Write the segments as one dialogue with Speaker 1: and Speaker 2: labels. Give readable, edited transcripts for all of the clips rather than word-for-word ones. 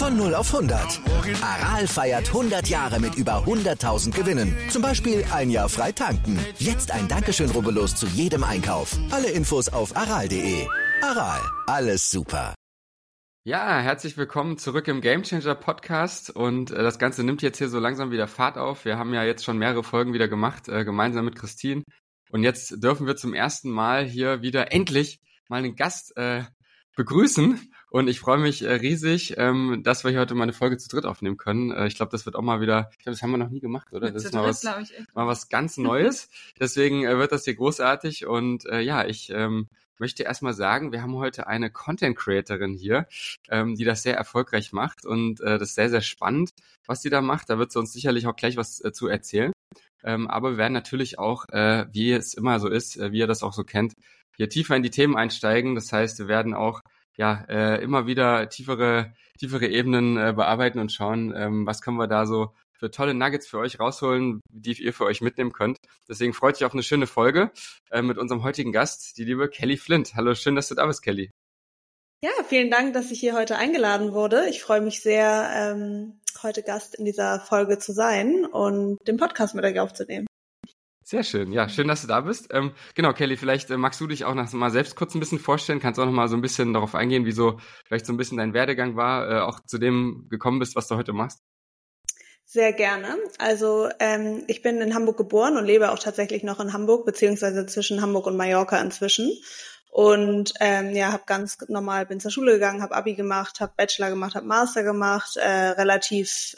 Speaker 1: Von 0 auf 100. Aral feiert 100 Jahre mit über 100.000 Gewinnen. Zum Beispiel ein Jahr frei tanken. Jetzt ein Dankeschön, rubbellos zu jedem Einkauf. Alle Infos auf aral.de. Aral, alles super.
Speaker 2: Ja, herzlich willkommen zurück im Gamechanger Podcast und das Ganze nimmt jetzt hier so langsam wieder Fahrt auf. Wir haben ja jetzt schon mehrere Folgen wieder gemacht, gemeinsam mit Christine, und jetzt dürfen wir zum ersten Mal hier wieder endlich mal einen Gast begrüßen, und ich freue mich riesig, dass wir hier heute mal eine Folge zu dritt aufnehmen können. Ich glaube, das wird auch mal wieder, ich glaube, das haben wir noch nie gemacht, oder? Das ist mal was ganz Neues, deswegen wird das hier großartig, und ich möchte erstmal sagen, wir haben heute eine Content-Creatorin hier, die das sehr erfolgreich macht, und das ist sehr, sehr spannend, was sie da macht. Da wird sie uns sicherlich auch gleich was zu erzählen. Aber wir werden natürlich auch, wie es immer so ist, wie ihr das auch so kennt, hier tiefer in die Themen einsteigen. Das heißt, wir werden auch immer wieder tiefere Ebenen bearbeiten und schauen, was können wir da so für tolle Nuggets für euch rausholen, die ihr für euch mitnehmen könnt. Deswegen freut euch auf eine schöne Folge mit unserem heutigen Gast, die liebe Kelly Flint. Hallo, schön, dass du da bist, Kelly.
Speaker 3: Ja, vielen Dank, dass ich hier heute eingeladen wurde. Ich freue mich sehr, heute Gast in dieser Folge zu sein und den Podcast mit euch aufzunehmen.
Speaker 2: Sehr schön. Ja, schön, dass du da bist. Genau, Kelly, vielleicht magst du dich auch noch mal selbst kurz ein bisschen vorstellen. Kannst auch noch mal so ein bisschen darauf eingehen, wieso vielleicht so ein bisschen dein Werdegang war, auch zu dem gekommen bist, was du heute machst.
Speaker 3: Sehr gerne. Also ich bin in Hamburg geboren und lebe auch tatsächlich noch in Hamburg, beziehungsweise zwischen Hamburg und Mallorca inzwischen. Und habe ganz normal, bin zur Schule gegangen, habe Abi gemacht, habe Bachelor gemacht, habe Master gemacht, relativ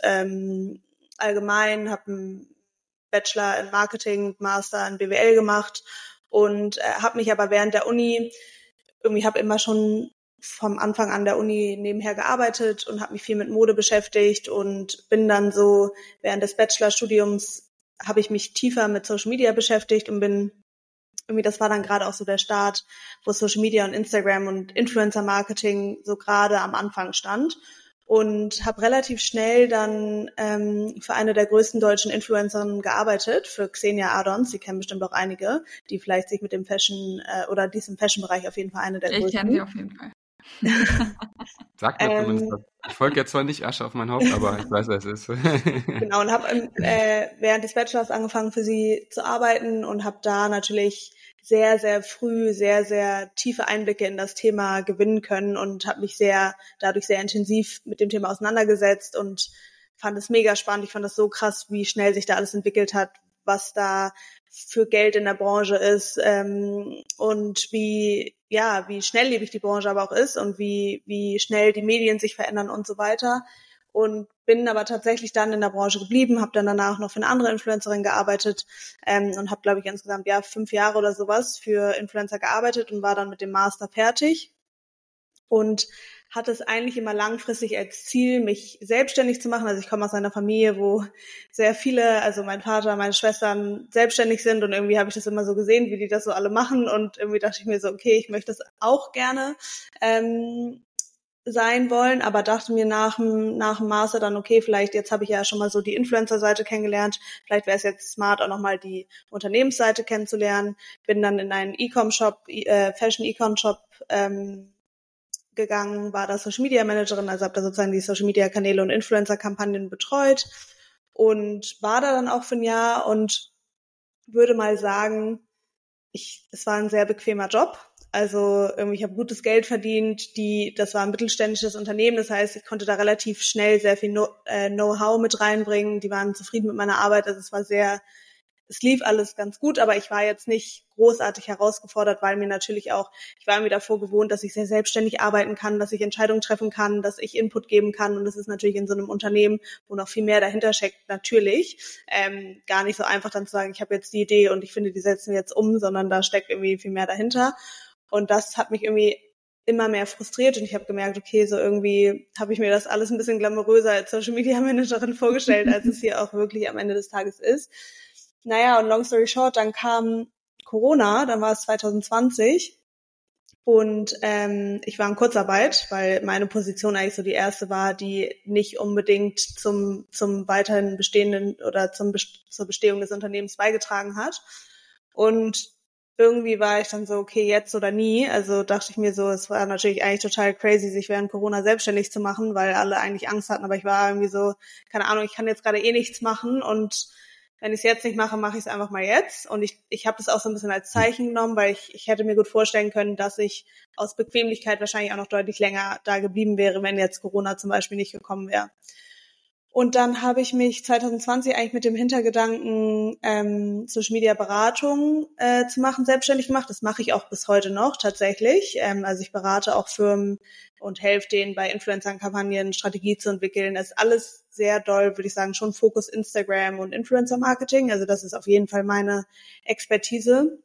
Speaker 3: allgemein, habe einen Bachelor in Marketing, Master in BWL gemacht und habe mich aber während der Uni, habe immer schon vom Anfang an der Uni nebenher gearbeitet und habe mich viel mit Mode beschäftigt und bin dann so, während des Bachelorstudiums habe ich mich tiefer mit Social Media beschäftigt und bin das war dann gerade auch so der Start, wo Social Media und Instagram und Influencer Marketing so gerade am Anfang stand. Und habe relativ schnell dann für eine der größten deutschen Influencerinnen gearbeitet, für Xenia Adons. Sie kennen bestimmt auch einige, die vielleicht sich mit dem Fashion oder diesem Fashion-Bereich auf jeden Fall eine der größten.
Speaker 4: Ich kenne sie auf jeden Fall.
Speaker 2: Sagt mir zumindest was. Ich folge jetzt zwar nicht Asche auf mein Haupt, aber ich weiß, wer es ist.
Speaker 3: Genau, und habe während des Bachelors angefangen, für sie zu arbeiten und habe da natürlich sehr, sehr früh sehr, sehr tiefe Einblicke in das Thema gewinnen können und habe mich dadurch sehr intensiv mit dem Thema auseinandergesetzt und fand es mega spannend. Ich fand das so krass, wie schnell sich da alles entwickelt hat, was da für Geld in der Branche ist und wie schnelllebig die Branche aber auch ist und wie schnell die Medien sich verändern und so weiter. Und bin aber tatsächlich dann in der Branche geblieben, habe dann danach noch für eine andere Influencerin gearbeitet und habe, glaube ich, insgesamt 5 Jahre oder sowas für Influencer gearbeitet und war dann mit dem Master fertig und hatte es eigentlich immer langfristig als Ziel, mich selbstständig zu machen. Also ich komme aus einer Familie, wo sehr viele, also mein Vater, meine Schwestern selbstständig sind und irgendwie habe ich das immer so gesehen, wie die das so alle machen und irgendwie dachte ich mir so, okay, ich möchte das auch gerne sein wollen, aber dachte mir nach dem Master dann, okay, vielleicht jetzt habe ich ja schon mal so die Influencer-Seite kennengelernt, vielleicht wäre es jetzt smart, auch nochmal die Unternehmensseite kennenzulernen. Bin dann in einen E-Com-Shop, Fashion-E-Com-Shop gegangen, war da Social Media Managerin, also habe da sozusagen die Social Media Kanäle und Influencer-Kampagnen betreut und war da dann auch für ein Jahr und würde mal sagen, es war ein sehr bequemer Job. Also ich habe gutes Geld verdient, das war ein mittelständisches Unternehmen, das heißt, ich konnte da relativ schnell sehr viel Know-how mit reinbringen, die waren zufrieden mit meiner Arbeit, also es lief alles ganz gut, aber ich war jetzt nicht großartig herausgefordert, weil ich war mir davor gewohnt, dass ich sehr selbstständig arbeiten kann, dass ich Entscheidungen treffen kann, dass ich Input geben kann und das ist natürlich in so einem Unternehmen, wo noch viel mehr dahinter steckt, natürlich gar nicht so einfach dann zu sagen, ich habe jetzt die Idee und ich finde, die setzen wir jetzt um, sondern da steckt irgendwie viel mehr dahinter und das hat mich irgendwie immer mehr frustriert und ich habe gemerkt, okay, so irgendwie habe ich mir das alles ein bisschen glamouröser als Social Media Managerin vorgestellt, als es hier auch wirklich am Ende des Tages ist. Naja, und long story short, dann kam Corona, dann war es 2020 und ich war in Kurzarbeit, weil meine Position eigentlich so die erste war, die nicht unbedingt zum weiterhin bestehenden oder zur Bestehung des Unternehmens beigetragen hat. Und irgendwie war ich dann so, okay, jetzt oder nie. Also dachte ich mir so, es war natürlich eigentlich total crazy, sich während Corona selbstständig zu machen, weil alle eigentlich Angst hatten. Aber ich war irgendwie so, keine Ahnung, ich kann jetzt gerade eh nichts machen und wenn ich es jetzt nicht mache, mache ich es einfach mal jetzt. Und ich habe das auch so ein bisschen als Zeichen genommen, weil ich hätte mir gut vorstellen können, dass ich aus Bequemlichkeit wahrscheinlich auch noch deutlich länger da geblieben wäre, wenn jetzt Corona zum Beispiel nicht gekommen wäre. Und dann habe ich mich 2020 eigentlich mit dem Hintergedanken, Social Media Beratung zu machen, selbstständig gemacht. Das mache ich auch bis heute noch tatsächlich. Also ich berate auch Firmen und helfe denen bei Influencer-Kampagnen Strategie zu entwickeln. Das ist alles sehr doll, würde ich sagen, schon Fokus Instagram und Influencer-Marketing. Also das ist auf jeden Fall meine Expertise.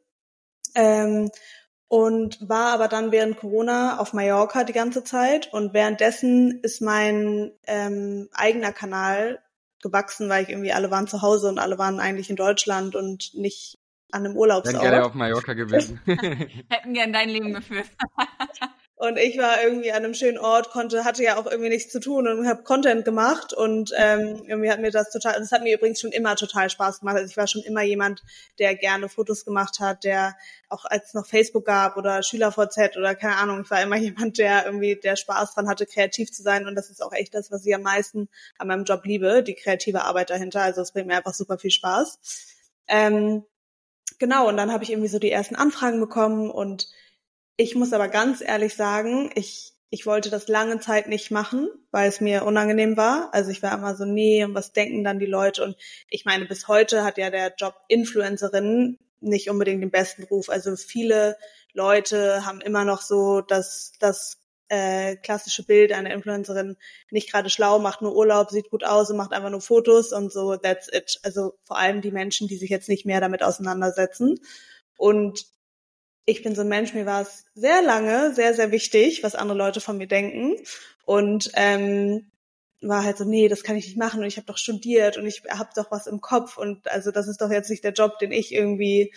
Speaker 3: Und war aber dann während Corona auf Mallorca die ganze Zeit und währenddessen ist mein eigener Kanal gewachsen, weil ich irgendwie alle waren zu Hause und alle waren eigentlich in Deutschland und nicht an einem Urlaubsort.
Speaker 2: Dann gerne auf Mallorca gewesen.
Speaker 4: Hätten gern dein Leben geführt.
Speaker 3: Und ich war irgendwie an einem schönen Ort, hatte ja auch irgendwie nichts zu tun und habe Content gemacht und irgendwie hat mir das hat mir übrigens schon immer total Spaß gemacht. Also ich war schon immer jemand, der gerne Fotos gemacht hat, der auch als es noch Facebook gab oder SchülerVZ oder keine Ahnung, ich war immer jemand, der Spaß dran hatte, kreativ zu sein und das ist auch echt das, was ich am meisten an meinem Job liebe, die kreative Arbeit dahinter. Also es bringt mir einfach super viel Spaß. Genau, und dann habe ich irgendwie so die ersten Anfragen bekommen und ich muss aber ganz ehrlich sagen, ich wollte das lange Zeit nicht machen, weil es mir unangenehm war. Also ich war immer so, nee, und was denken dann die Leute? Und ich meine, bis heute hat ja der Job Influencerin nicht unbedingt den besten Ruf. Also viele Leute haben immer noch so das klassische Bild einer Influencerin nicht gerade schlau, macht nur Urlaub, sieht gut aus und macht einfach nur Fotos und so, that's it. Also vor allem die Menschen, die sich jetzt nicht mehr damit auseinandersetzen. Und ich bin so ein Mensch, mir war es sehr lange sehr, sehr wichtig, was andere Leute von mir denken und war halt so, nee, das kann ich nicht machen und ich habe doch studiert und ich habe doch was im Kopf und also das ist doch jetzt nicht der Job, den ich irgendwie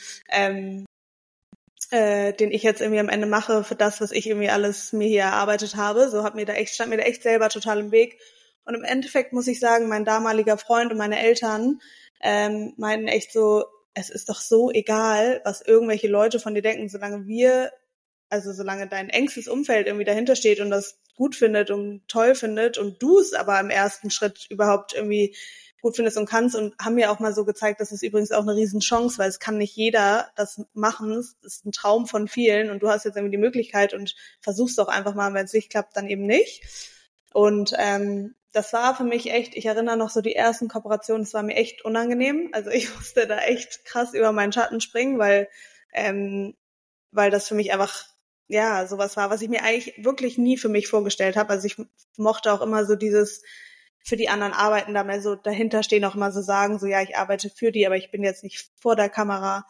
Speaker 3: am Ende mache für das, was ich irgendwie alles mir hier erarbeitet habe. So stand mir da echt selber total im Weg. Und im Endeffekt muss ich sagen, mein damaliger Freund und meine Eltern meinten echt so, es ist doch so egal, was irgendwelche Leute von dir denken, solange dein engstes Umfeld irgendwie dahinter steht und das gut findet und toll findet und du es aber im ersten Schritt überhaupt irgendwie gut findest und kannst und haben mir auch mal so gezeigt, das ist übrigens auch eine Riesenchance, weil es kann nicht jeder das machen. Es ist ein Traum von vielen und du hast jetzt irgendwie die Möglichkeit und versuchst doch einfach mal, wenn es nicht klappt, dann eben nicht. Und das war für mich echt, ich erinnere noch so die ersten Kooperationen, es war mir echt unangenehm. Also ich musste da echt krass über meinen Schatten springen, weil das für mich einfach, ja, sowas war, was ich mir eigentlich wirklich nie für mich vorgestellt habe. Also ich mochte auch immer so dieses für die anderen arbeiten, da mal so dahinter stehen, auch immer so sagen, so ja, ich arbeite für die, aber ich bin jetzt nicht vor der Kamera.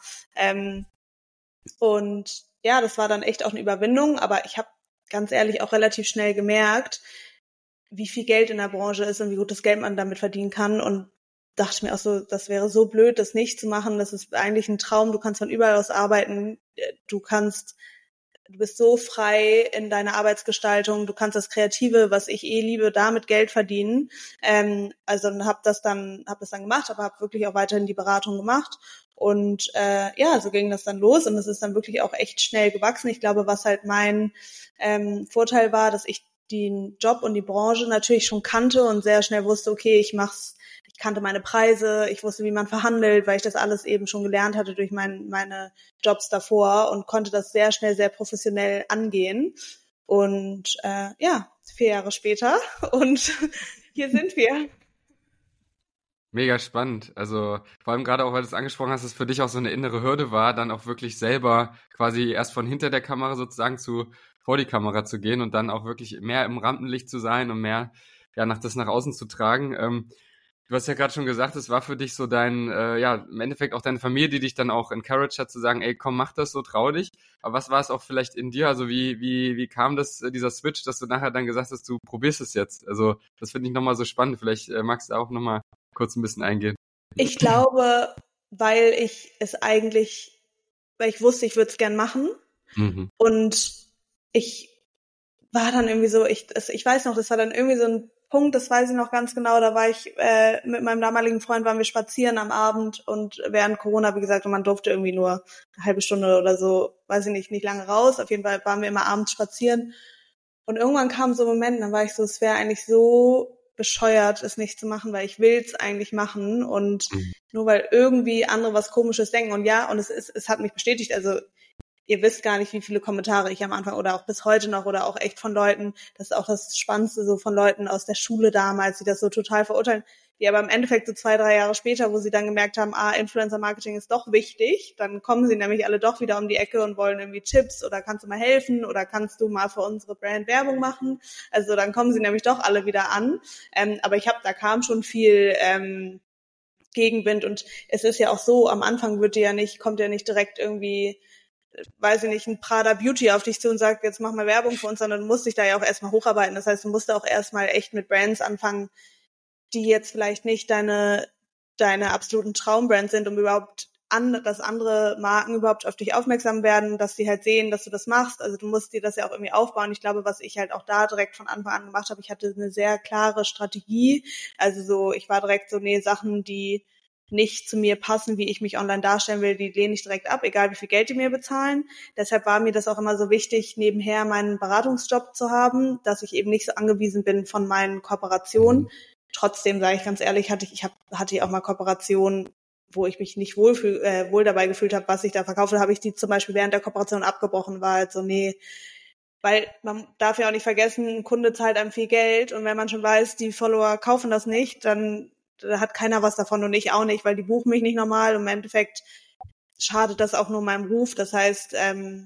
Speaker 3: Und ja, das war dann echt auch eine Überwindung, aber ich habe ganz ehrlich auch relativ schnell gemerkt, wie viel Geld in der Branche ist und wie gutes Geld man damit verdienen kann und dachte mir auch so, das wäre so blöd, das nicht zu machen, das ist eigentlich ein Traum, du kannst von überall aus arbeiten, du bist so frei in deiner Arbeitsgestaltung, du kannst das Kreative, was ich liebe, damit Geld verdienen. Also habe das dann gemacht, aber habe wirklich auch weiterhin die Beratung gemacht. Und so ging das dann los und es ist dann wirklich auch echt schnell gewachsen. Ich glaube, was halt mein Vorteil war, dass ich den Job und die Branche natürlich schon kannte und sehr schnell wusste, okay, ich kannte meine Preise, ich wusste, wie man verhandelt, weil ich das alles eben schon gelernt hatte durch meine Jobs davor und konnte das sehr schnell, sehr professionell angehen. Und 4 Jahre später und hier sind wir.
Speaker 2: Mega spannend. Also vor allem gerade auch, weil du es angesprochen hast, dass es für dich auch so eine innere Hürde war, dann auch wirklich selber quasi erst von hinter der Kamera sozusagen vor die Kamera zu gehen und dann auch wirklich mehr im Rampenlicht zu sein und mehr nach außen zu tragen. Du hast ja gerade schon gesagt, es war für dich so im Endeffekt auch deine Familie, die dich dann auch encouraged hat, zu sagen, ey, komm, mach das so, trau dich. Aber was war es auch vielleicht in dir? Also wie kam dieser Switch, dass du nachher dann gesagt hast, du probierst es jetzt? Also das finde ich nochmal so spannend. Vielleicht magst du auch nochmal kurz ein bisschen eingehen.
Speaker 3: Ich glaube, weil ich wusste, ich würde es gern machen. Und ich war dann irgendwie so, ich weiß noch, das war dann irgendwie so ein Punkt, das weiß ich noch ganz genau, da war ich mit meinem damaligen Freund, waren wir spazieren am Abend und während Corona, wie gesagt, und man durfte irgendwie nur eine halbe Stunde oder so, weiß ich nicht lange raus. Auf jeden Fall waren wir immer abends spazieren und irgendwann kam so ein Moment, dann war ich so, es wäre eigentlich so bescheuert, es nicht zu machen, weil ich will's eigentlich machen und nur weil irgendwie andere was Komisches denken und ja, und es hat mich bestätigt, also ihr wisst gar nicht, wie viele Kommentare ich am Anfang oder auch bis heute noch oder auch echt von Leuten, das ist auch das Spannendste so von Leuten aus der Schule damals, die das so total verurteilen, die aber im Endeffekt so 2-3 Jahre später, wo sie dann gemerkt haben, Influencer-Marketing ist doch wichtig, dann kommen sie nämlich alle doch wieder um die Ecke und wollen irgendwie Tipps oder kannst du mal helfen oder kannst du mal für unsere Brand Werbung machen, also dann kommen sie nämlich doch alle wieder an, aber da kam schon viel Gegenwind und es ist ja auch so, am Anfang kommt ja nicht direkt irgendwie weiß ich nicht, ein Prada Beauty auf dich zu und sagt, jetzt mach mal Werbung für uns, sondern du musst dich da ja auch erstmal hocharbeiten. Das heißt, du musst auch erstmal echt mit Brands anfangen, die jetzt vielleicht nicht deine absoluten Traumbrands sind, um überhaupt dass andere Marken überhaupt auf dich aufmerksam werden, dass die halt sehen, dass du das machst. Also du musst dir das ja auch irgendwie aufbauen. Ich glaube, was ich halt auch da direkt von Anfang an gemacht habe, ich hatte eine sehr klare Strategie. Also so, ich war direkt so, Sachen, die nicht zu mir passen, wie ich mich online darstellen will, die lehne ich direkt ab, egal wie viel Geld die mir bezahlen. Deshalb war mir das auch immer so wichtig, nebenher meinen Beratungsjob zu haben, dass ich eben nicht so angewiesen bin von meinen Kooperationen. Trotzdem, sage ich ganz ehrlich, hatte ich auch mal Kooperationen, wo ich mich nicht wohl dabei gefühlt habe, was ich da verkaufe. Habe ich die zum Beispiel während der Kooperation abgebrochen, war halt so, weil man darf ja auch nicht vergessen, ein Kunde zahlt einem viel Geld und wenn man schon weiß, die Follower kaufen das nicht, dann da hat keiner was davon und ich auch nicht, weil die buchen mich nicht normal und im Endeffekt schadet das auch nur meinem Ruf. Das heißt,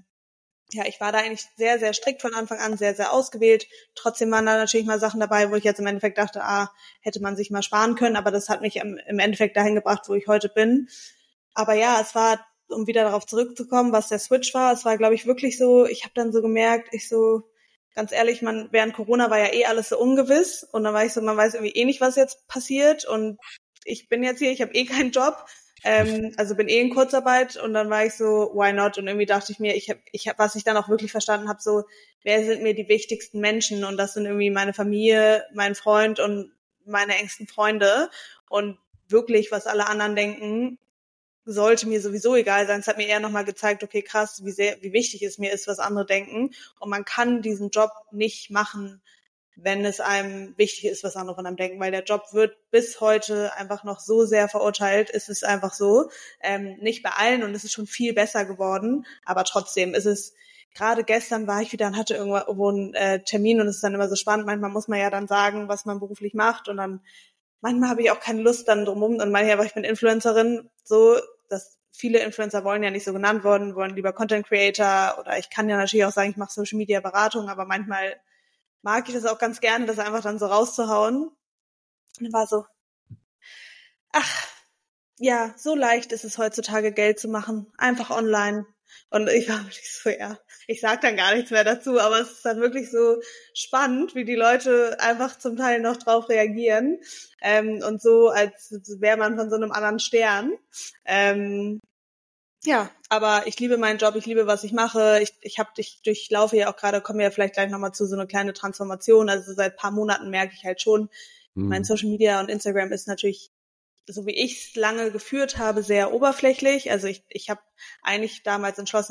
Speaker 3: ich war da eigentlich sehr, sehr strikt von Anfang an, sehr, sehr ausgewählt. Trotzdem waren da natürlich mal Sachen dabei, wo ich jetzt im Endeffekt dachte, hätte man sich mal sparen können, aber das hat mich im Endeffekt dahin gebracht, wo ich heute bin. Aber ja, es war, um wieder darauf zurückzukommen, was der Switch war, es war, glaube ich, wirklich so, ich habe dann so gemerkt, ganz ehrlich, während Corona war ja alles so ungewiss und dann war ich so, man weiß irgendwie nicht, was jetzt passiert und ich bin jetzt hier, ich habe keinen Job, also bin in Kurzarbeit und dann war ich so, why not? Und irgendwie dachte ich mir, was ich dann auch wirklich verstanden habe, so, wer sind mir die wichtigsten Menschen? Und das sind irgendwie meine Familie, mein Freund und meine engsten Freunde und wirklich, was alle anderen denken, sollte mir sowieso egal sein. Es hat mir eher nochmal gezeigt, okay, krass, wie wichtig es mir ist, was andere denken. Und man kann diesen Job nicht machen, wenn es einem wichtig ist, was andere von einem denken, weil der Job wird bis heute einfach noch so sehr verurteilt. Es ist einfach so. Nicht bei allen und es ist schon viel besser geworden, aber trotzdem ist es, gerade gestern war ich wieder und hatte irgendwo einen Termin und es ist dann immer so spannend. Manchmal muss man ja dann sagen, was man beruflich macht und dann manchmal habe ich auch keine Lust dann drumherum und manchmal, ich bin Influencerin, so, dass viele Influencer wollen ja nicht so genannt worden, wollen lieber Content Creator oder ich kann ja natürlich auch sagen, ich mache Social Media Beratung, aber manchmal mag ich das auch ganz gerne, das einfach dann so rauszuhauen. Und dann war so, ja, so leicht ist es heutzutage Geld zu machen, einfach online. Und ich war wirklich so, ich sag dann gar nichts mehr dazu, aber es ist dann wirklich so spannend, wie die Leute einfach zum Teil noch drauf reagieren und so, als wäre man von so einem anderen Stern. Ja, aber ich liebe meinen Job, ich liebe, was ich mache. Ich durchlaufe ja auch gerade, kommen wir ja vielleicht gleich nochmal zu so eine kleine Transformation. Also seit ein paar Monaten merke ich halt schon, mein Social Media und Instagram ist natürlich, so wie ich es lange geführt habe, sehr oberflächlich. Also ich habe eigentlich damals entschlossen,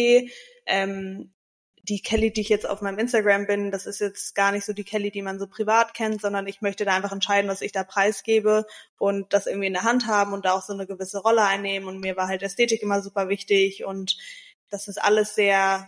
Speaker 3: die Kelly, die ich jetzt auf meinem Instagram bin, das ist jetzt gar nicht so die Kelly, die man so privat kennt, sondern ich möchte da einfach entscheiden, was ich da preisgebe und das irgendwie in der Hand haben und da auch so eine gewisse Rolle einnehmen. Und mir war halt Ästhetik immer super wichtig und das ist alles sehr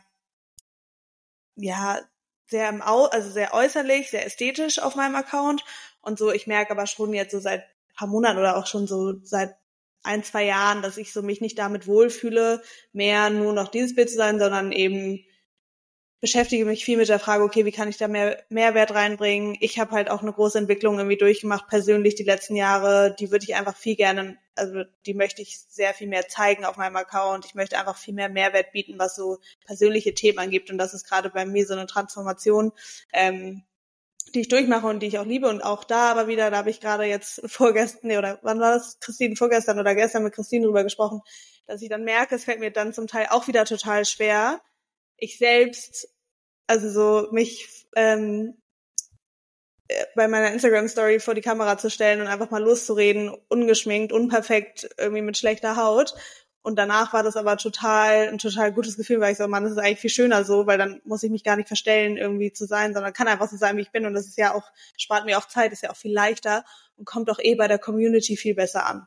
Speaker 3: sehr äußerlich, sehr ästhetisch auf meinem Account. Und so, ich merke aber schon jetzt so seit ein paar Monaten oder auch schon so seit 1-2 Jahren, dass ich so mich nicht damit wohlfühle, mehr nur noch dieses Bild zu sein, sondern eben beschäftige mich viel mit der Frage, okay, wie kann ich da mehr Mehrwert reinbringen? Ich habe halt auch eine große Entwicklung irgendwie durchgemacht, persönlich die letzten Jahre. Die würde ich einfach viel gerne, also die möchte ich sehr viel mehr zeigen auf meinem Account. Ich möchte einfach viel mehr Mehrwert bieten, was so persönliche Themen angeht. Und das ist gerade bei mir so eine Transformation, die ich durchmache und die ich auch liebe. Und auch da aber wieder, da habe ich gerade jetzt wann war das? Vorgestern oder gestern mit Christine drüber gesprochen, dass ich dann merke, es fällt mir dann zum Teil auch wieder total schwer, ich selbst, also so mich bei meiner Instagram-Story vor die Kamera zu stellen und einfach mal loszureden, ungeschminkt, unperfekt, irgendwie mit schlechter Haut. Und danach war das aber ein total gutes Gefühl, weil ich so, Mann, das ist eigentlich viel schöner so, weil dann muss ich mich gar nicht verstellen, irgendwie zu sein, sondern kann einfach so sein, wie ich bin. Und das ist ja auch, spart mir auch Zeit, ist ja auch viel leichter und kommt auch bei der Community viel besser an.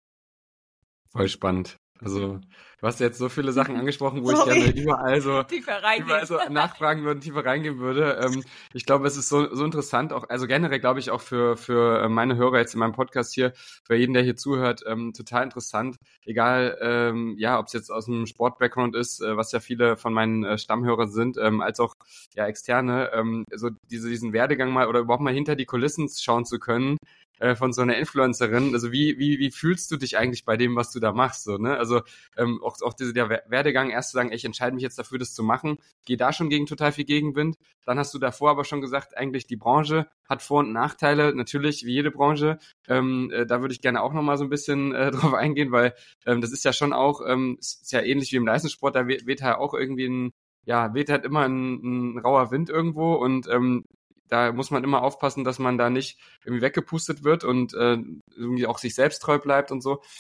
Speaker 2: Voll spannend. Also, du hast jetzt so viele Sachen angesprochen, wo ich gerne überall so nachfragen würde, tiefer reingehen würde. Ich glaube, es ist so interessant, auch, also generell glaube ich auch für meine Hörer jetzt in meinem Podcast hier, für jeden, der hier zuhört, total interessant. Egal, ob es jetzt aus einem Sport-Background ist, was ja viele von meinen Stammhörern sind, als auch externe, so diesen Werdegang mal oder überhaupt mal hinter die Kulissen schauen zu können. Von so einer Influencerin, also wie fühlst du dich eigentlich bei dem, was du da machst, so, ne? Also auch der Werdegang, erst zu sagen, ich entscheide mich jetzt dafür, das zu machen, gehe da schon gegen total viel Gegenwind. Dann hast du davor aber schon gesagt, eigentlich die Branche hat Vor- und Nachteile, natürlich wie jede Branche. Da würde ich gerne auch nochmal so ein bisschen drauf eingehen, weil das ist ja schon auch, ist ja ähnlich wie im Leistungssport, da weht halt auch irgendwie weht halt immer ein rauer Wind irgendwo und da muss man immer aufpassen, dass man da nicht irgendwie weggepustet wird und irgendwie auch sich selbst treu bleibt und so.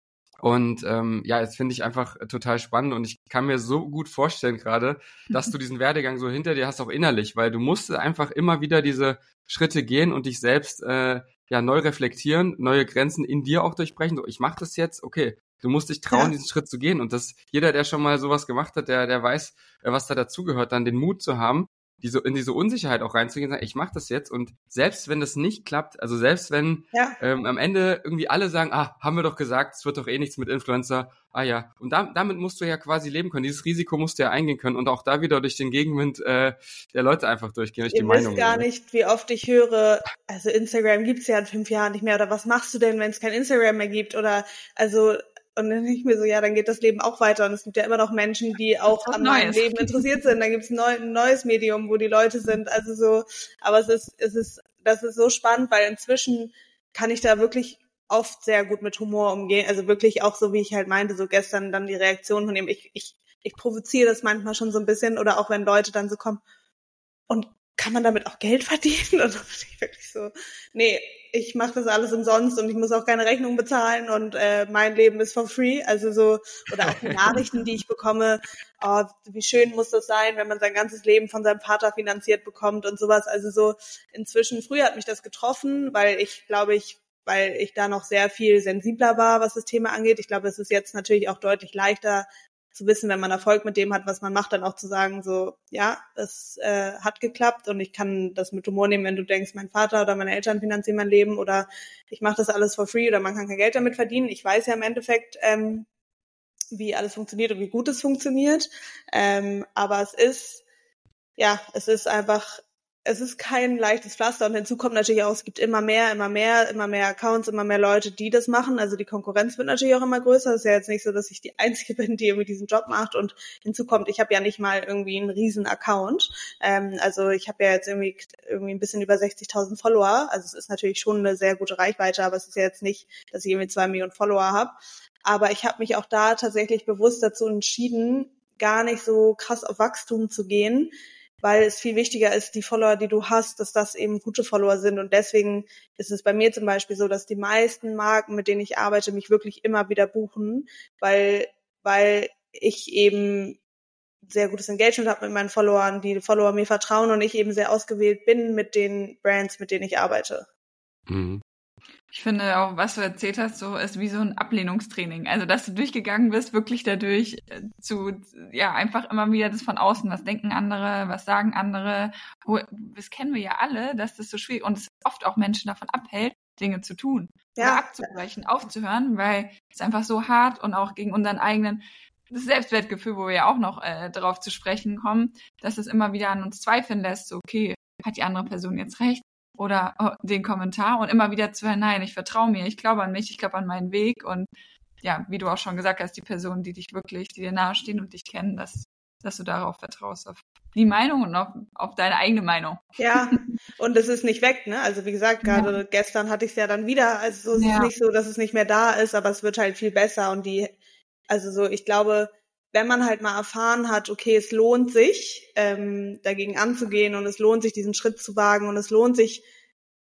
Speaker 2: Und das finde ich einfach total spannend und ich kann mir so gut vorstellen gerade, dass du diesen Werdegang so hinter dir hast, auch innerlich, weil du musst einfach immer wieder diese Schritte gehen und dich selbst neu reflektieren, neue Grenzen in dir auch durchbrechen. So, ich mache das jetzt, okay. Du musst dich trauen, diesen Schritt zu gehen. Und jeder, der schon mal sowas gemacht hat, der weiß, was da dazugehört, dann den Mut zu haben, in diese Unsicherheit auch reinzugehen, sagen, ich mache das jetzt und selbst wenn das nicht klappt, also selbst wenn am Ende irgendwie alle sagen, haben wir doch gesagt, es wird doch eh nichts mit Influencer, und damit musst du ja quasi leben können, dieses Risiko musst du ja eingehen können und auch da wieder durch den Gegenwind der Leute einfach durchgehen, durch die Meinung.
Speaker 3: Ich weiß gar nicht, wie oft ich höre, also Instagram gibt's ja in 5 Jahren nicht mehr oder was machst du denn, wenn es kein Instagram mehr gibt oder und dann denke ich mir so, dann geht das Leben auch weiter. Und es gibt ja immer noch Menschen, die auch an meinem Leben interessiert sind. Dann gibt es ein neues Medium, wo die Leute sind. Also so, aber das ist so spannend, weil inzwischen kann ich da wirklich oft sehr gut mit Humor umgehen. Also wirklich auch so, wie ich halt meinte, so gestern dann die Reaktion von ihm. Ich provoziere das manchmal schon so ein bisschen oder auch wenn Leute dann so kommen und kann man damit auch Geld verdienen? Und dann bin ich wirklich so, nee, ich mache das alles umsonst und ich muss auch keine Rechnung bezahlen und mein Leben ist for free. Also so, oder auch die Nachrichten, die ich bekomme, wie schön muss das sein, wenn man sein ganzes Leben von seinem Vater finanziert bekommt und sowas. Also so inzwischen, früher hat mich das getroffen, weil ich da noch sehr viel sensibler war, was das Thema angeht. Ich glaube, es ist jetzt natürlich auch deutlich leichter zu wissen, wenn man Erfolg mit dem hat, was man macht, dann auch zu sagen, so, ja, es hat geklappt und ich kann das mit Humor nehmen, wenn du denkst, mein Vater oder meine Eltern finanzieren mein Leben oder ich mache das alles for free oder man kann kein Geld damit verdienen. Ich weiß ja im Endeffekt, wie alles funktioniert und wie gut es funktioniert, aber es ist kein leichtes Pflaster und hinzu kommt natürlich auch, es gibt immer mehr Accounts, immer mehr Leute, die das machen. Also die Konkurrenz wird natürlich auch immer größer. Es ist ja jetzt nicht so, dass ich die Einzige bin, die irgendwie diesen Job macht und hinzu kommt, ich habe ja nicht mal irgendwie einen riesen Account. Also ich habe ja jetzt irgendwie ein bisschen über 60.000 Follower. Also es ist natürlich schon eine sehr gute Reichweite, aber es ist ja jetzt nicht, dass ich irgendwie 2 Millionen Follower habe. Aber ich habe mich auch da tatsächlich bewusst dazu entschieden, gar nicht so krass auf Wachstum zu gehen, weil es viel wichtiger ist, die Follower, die du hast, dass das eben gute Follower sind. Und deswegen ist es bei mir zum Beispiel so, dass die meisten Marken, mit denen ich arbeite, mich wirklich immer wieder buchen, weil ich eben sehr gutes Engagement habe mit meinen Followern, die Follower mir vertrauen und ich eben sehr ausgewählt bin mit den Brands, mit denen ich arbeite.
Speaker 2: Mhm.
Speaker 4: Ich finde auch, was du erzählt hast, so ist wie so ein Ablehnungstraining. Also, dass du durchgegangen bist, wirklich dadurch einfach immer wieder das von außen, was denken andere, was sagen andere. Das kennen wir ja alle, dass das so schwierig und es oft auch Menschen davon abhält, Dinge zu tun. Oder abzubrechen, aufzuhören, weil es einfach so hart und auch gegen unseren eigenen das Selbstwertgefühl, wo wir ja auch noch darauf zu sprechen kommen, dass es immer wieder an uns zweifeln lässt, so, okay, hat die andere Person jetzt recht? Oder den Kommentar und immer wieder zu hören, nein, ich vertraue mir, ich glaube an mich, ich glaube an meinen Weg und ja, wie du auch schon gesagt hast, die Personen, die dir nahestehen und dich kennen, dass du darauf vertraust, auf die Meinung und auf deine eigene Meinung.
Speaker 3: Ja, und es ist nicht weg, ne? Also wie gesagt, gerade gestern hatte ich es ja dann wieder, also es ist nicht so, dass es nicht mehr da ist, aber es wird halt viel besser und ich glaube, wenn man halt mal erfahren hat, okay, es lohnt sich, dagegen anzugehen und es lohnt sich, diesen Schritt zu wagen und es lohnt sich,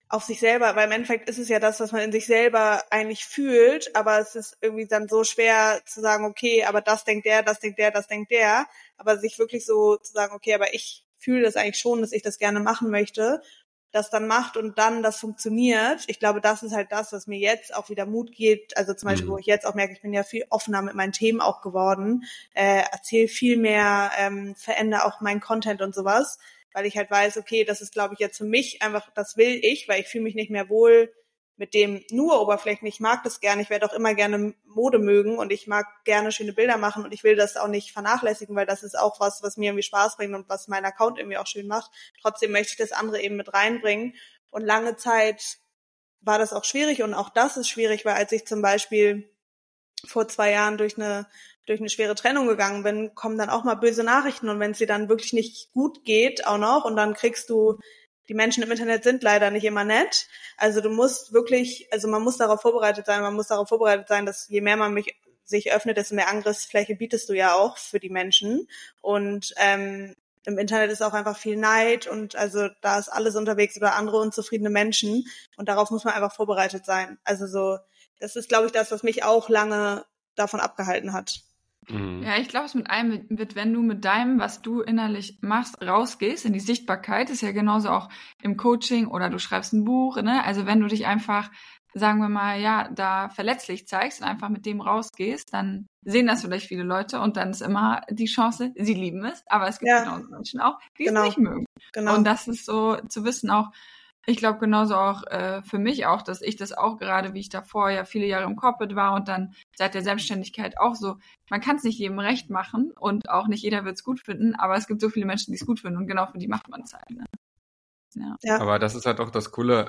Speaker 3: auf sich selber, weil im Endeffekt ist es ja das, was man in sich selber eigentlich fühlt, aber es ist irgendwie dann so schwer zu sagen, okay, aber das denkt der, das denkt der, das denkt der, aber sich wirklich so zu sagen, okay, aber ich fühle das eigentlich schon, dass ich das gerne machen möchte, das dann macht und dann das funktioniert. Ich glaube, das ist halt das, was mir jetzt auch wieder Mut gibt. Also zum Beispiel, wo ich jetzt auch merke, ich bin ja viel offener mit meinen Themen auch geworden, erzähle viel mehr, verändere auch meinen Content und sowas, weil ich halt weiß, okay, das ist, glaube ich, jetzt für mich einfach, das will ich, weil ich fühle mich nicht mehr wohl mit dem nur Oberflächen. Ich mag das gerne, ich werde auch immer gerne Mode mögen und ich mag gerne schöne Bilder machen und ich will das auch nicht vernachlässigen, weil das ist auch was mir irgendwie Spaß bringt und was meinen Account irgendwie auch schön macht. Trotzdem möchte ich das andere eben mit reinbringen und lange Zeit war das auch schwierig und auch das ist schwierig, weil als ich zum Beispiel vor 2 Jahren durch eine schwere Trennung gegangen bin, kommen dann auch mal böse Nachrichten und wenn es dir dann wirklich nicht gut geht auch noch und dann kriegst du, die Menschen im Internet sind leider nicht immer nett, also du musst wirklich, also man muss darauf vorbereitet sein, dass je mehr man sich öffnet, desto mehr Angriffsfläche bietest du ja auch für die Menschen und im Internet ist auch einfach viel Neid und also da ist alles unterwegs oder andere unzufriedene Menschen und darauf muss man einfach vorbereitet sein, also so, das ist, glaube ich, das, was mich auch lange davon abgehalten hat.
Speaker 4: Ja, ich glaube, es mit allem wird, wenn du mit deinem, was du innerlich machst, rausgehst in die Sichtbarkeit, ist ja genauso auch im Coaching oder du schreibst ein Buch, ne? Also wenn du dich einfach, sagen wir mal, ja, da verletzlich zeigst und einfach mit dem rausgehst, dann sehen das vielleicht viele Leute und dann ist immer die Chance, sie lieben es, aber es gibt genauso Menschen auch, die es nicht mögen. Genau. Und das ist so zu wissen auch, ich glaube genauso auch für mich auch, dass ich das auch gerade, wie ich davor ja viele Jahre im Corporate war und dann seit der Selbstständigkeit auch so, man kann es nicht jedem recht machen und auch nicht jeder wird es gut finden, aber es gibt so viele Menschen, die es gut finden und genau für die macht man es halt. Ne?
Speaker 2: Ja. Aber das ist halt auch das Coole,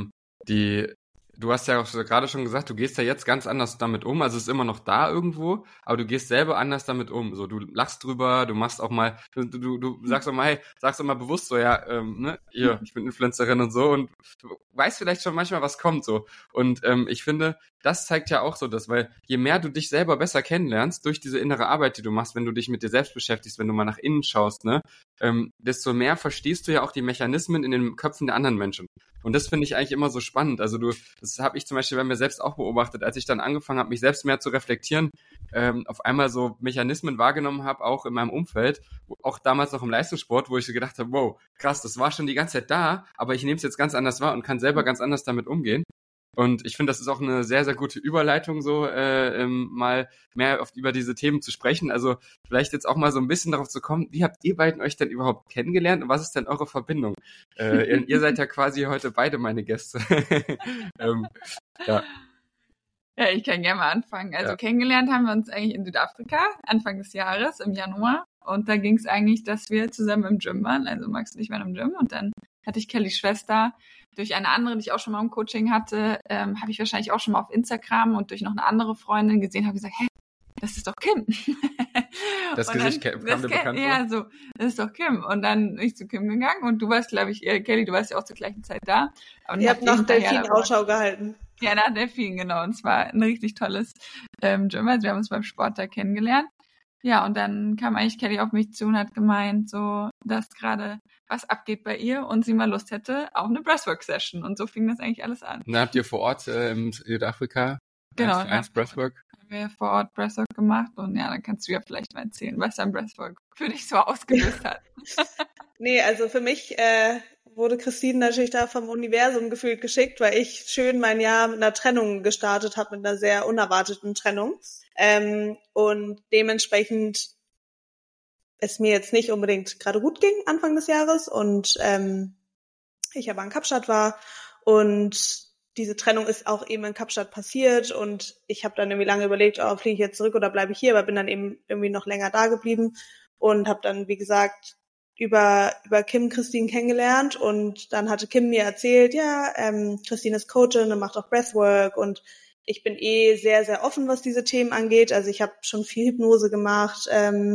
Speaker 2: du hast ja auch gerade schon gesagt, du gehst ja jetzt ganz anders damit um, also es ist immer noch da irgendwo, aber du gehst selber anders damit um, so du lachst drüber, du machst auch mal, du sagst auch mal, hey, sagst auch mal bewusst so, ja, ne, hier, ich bin Influencerin und so und du weißt vielleicht schon manchmal, was kommt so und ich finde, das zeigt ja auch so das, weil je mehr du dich selber besser kennenlernst, durch diese innere Arbeit, die du machst, wenn du dich mit dir selbst beschäftigst, wenn du mal nach innen schaust, ne, desto mehr verstehst du ja auch die Mechanismen in den Köpfen der anderen Menschen. Und das finde ich eigentlich immer so spannend. Also das habe ich zum Beispiel bei mir selbst auch beobachtet, als ich dann angefangen habe, mich selbst mehr zu reflektieren, auf einmal so Mechanismen wahrgenommen habe, auch in meinem Umfeld, auch damals noch im Leistungssport, wo ich so gedacht habe, wow, krass, das war schon die ganze Zeit da, aber ich nehme es jetzt ganz anders wahr und kann selber ganz anders damit umgehen. Und ich finde, das ist auch eine sehr, sehr gute Überleitung, so mal mehr über diese Themen zu sprechen. Also vielleicht jetzt auch mal so ein bisschen darauf zu kommen, wie habt ihr beiden euch denn überhaupt kennengelernt und was ist denn eure Verbindung? Ihr seid ja quasi heute beide meine Gäste.
Speaker 4: Ja, ich kann gerne mal anfangen. Also kennengelernt haben wir uns eigentlich in Südafrika, Anfang des Jahres, im Januar. Und da ging es eigentlich, dass wir zusammen im Gym waren. Also Max und ich waren im Gym und dann hatte ich Kellys Schwester durch eine andere, die ich auch schon mal im Coaching hatte, habe ich wahrscheinlich auch schon mal auf Instagram und durch noch eine andere Freundin gesehen, habe gesagt, hey, das ist doch Kim.
Speaker 2: Das Gesicht kam dir bekannt vor?
Speaker 4: Ja, so, das ist doch Kim. Und dann bin ich zu Kim gegangen und du warst, glaube ich, Kelly, du warst ja auch zur gleichen Zeit da.
Speaker 3: Ihr habt nach Delfin Ausschau gehalten.
Speaker 4: Ja, nach Delfin, genau. Und es war ein richtig tolles Gym. Also wir haben uns beim Sport da kennengelernt. Ja, und dann kam eigentlich Kelly auf mich zu und hat gemeint, so, dass gerade was abgeht bei ihr und sie mal Lust hätte auf eine Breathwork-Session. Und so fing das eigentlich alles an.
Speaker 2: Und dann habt ihr vor Ort in Südafrika
Speaker 4: genau,
Speaker 2: Breathwork?
Speaker 4: Haben wir vor Ort Breathwork gemacht und ja, dann kannst du ja vielleicht mal erzählen, was dein Breathwork für dich so ausgelöst hat.
Speaker 3: Nee, also für mich wurde Christine natürlich da vom Universum gefühlt geschickt, weil ich schön mein Jahr mit einer Trennung gestartet habe, mit einer sehr unerwarteten Trennung. Und dementsprechend es mir jetzt nicht unbedingt gerade gut ging Anfang des Jahres und ich aber in Kapstadt war und diese Trennung ist auch eben in Kapstadt passiert und ich habe dann irgendwie lange überlegt, fliege ich jetzt zurück oder bleibe ich hier, aber bin dann eben irgendwie noch länger da geblieben und habe dann, wie gesagt, über Kim Christine kennengelernt und dann hatte Kim mir erzählt, ja, Christine ist Coachin und macht auch Breathwork und ich bin sehr, sehr offen, was diese Themen angeht. Also ich habe schon viel Hypnose gemacht,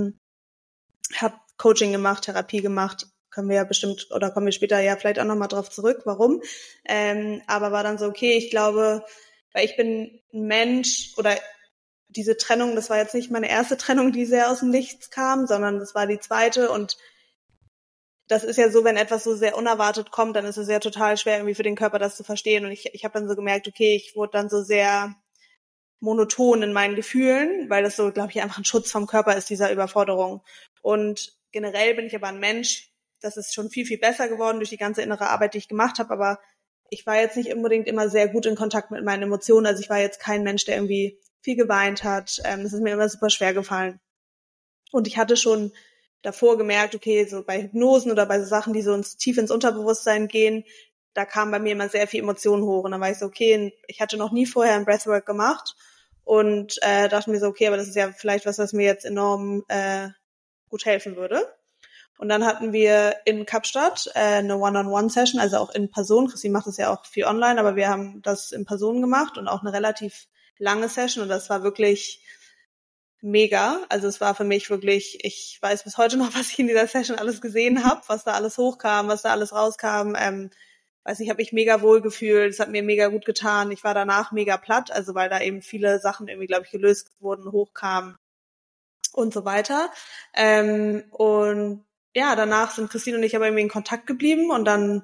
Speaker 3: habe Coaching gemacht, Therapie gemacht. Kommen wir später ja vielleicht auch nochmal drauf zurück, warum. Aber war dann so, okay, ich glaube, weil ich bin ein Mensch oder diese Trennung, das war jetzt nicht meine erste Trennung, die sehr aus dem Nichts kam, sondern das war die zweite und das ist ja so, wenn etwas so sehr unerwartet kommt, dann ist es ja total schwer irgendwie für den Körper das zu verstehen. Und ich habe dann so gemerkt, okay, ich wurde dann so sehr monoton in meinen Gefühlen, weil das so, glaube ich, einfach ein Schutz vom Körper ist, dieser Überforderung. Und generell bin ich aber ein Mensch, das ist schon viel, viel besser geworden durch die ganze innere Arbeit, die ich gemacht habe, aber ich war jetzt nicht unbedingt immer sehr gut in Kontakt mit meinen Emotionen. Also ich war jetzt kein Mensch, der irgendwie viel geweint hat. Das ist mir immer super schwer gefallen. Und ich hatte schon davor gemerkt, okay, so bei Hypnosen oder bei so Sachen, die so tief ins Unterbewusstsein gehen, da kam bei mir immer sehr viel Emotionen hoch. Und dann war ich so, okay, ich hatte noch nie vorher ein Breathwork gemacht und dachte mir so, okay, aber das ist ja vielleicht was mir jetzt enorm gut helfen würde. Und dann hatten wir in Kapstadt eine One-on-One-Session, also auch in Person. Christine macht das ja auch viel online, aber wir haben das in Person gemacht und auch eine relativ lange Session. Und das war wirklich mega. Also es war für mich wirklich, ich weiß bis heute noch, was ich in dieser Session alles gesehen habe, was da alles hochkam, was da alles rauskam. Weiß nicht, habe ich mega wohl gefühlt, es hat mir mega gut getan. Ich war danach mega platt, also weil da eben viele Sachen irgendwie, glaube ich, gelöst wurden, hochkamen und so weiter. Und ja, danach sind Christine und ich aber irgendwie in Kontakt geblieben und dann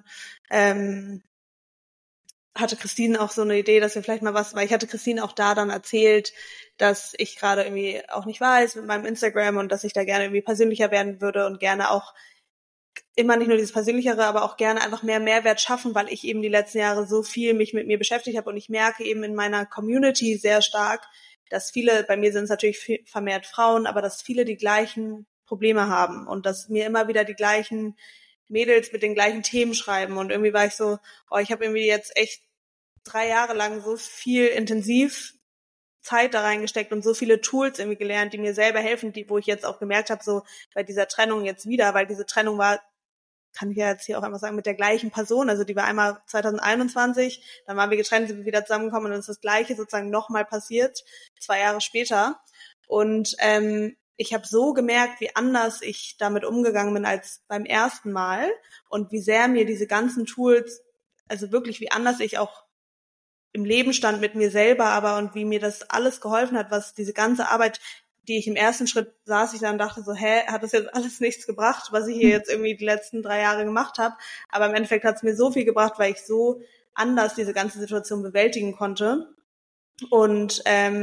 Speaker 3: hatte Christine auch so eine Idee, dass wir vielleicht mal was, weil ich hatte Christine auch da dann erzählt, dass ich gerade irgendwie auch nicht weiß mit meinem Instagram und dass ich da gerne irgendwie persönlicher werden würde und gerne auch immer nicht nur dieses Persönlichere, aber auch gerne einfach mehr Mehrwert schaffen, weil ich eben die letzten Jahre so viel mich mit mir beschäftigt habe und ich merke eben in meiner Community sehr stark, dass viele, bei mir sind es natürlich vermehrt Frauen, aber dass viele die gleichen Probleme haben und dass mir immer wieder die gleichen Mädels mit den gleichen Themen schreiben und irgendwie war ich so, ich habe irgendwie jetzt echt 3 Jahre lang so viel intensiv Zeit da reingesteckt und so viele Tools irgendwie gelernt, die mir selber helfen, wo ich jetzt auch gemerkt habe, so bei dieser Trennung jetzt wieder, weil diese Trennung war, kann ich ja jetzt hier auch einfach sagen, mit der gleichen Person, also die war einmal 2021, dann waren wir getrennt, sind wir wieder zusammengekommen und dann ist das Gleiche sozusagen nochmal passiert, 2 Jahre später und ich habe so gemerkt, wie anders ich damit umgegangen bin als beim ersten Mal und wie sehr mir diese ganzen Tools, also wirklich wie anders ich auch im Leben stand mit mir selber, aber und wie mir das alles geholfen hat, was diese ganze Arbeit, die ich im ersten Schritt saß, ich dann dachte so, hat das jetzt alles nichts gebracht, was ich hier jetzt irgendwie die letzten 3 Jahre gemacht habe, aber im Endeffekt hat es mir so viel gebracht, weil ich so anders diese ganze Situation bewältigen konnte und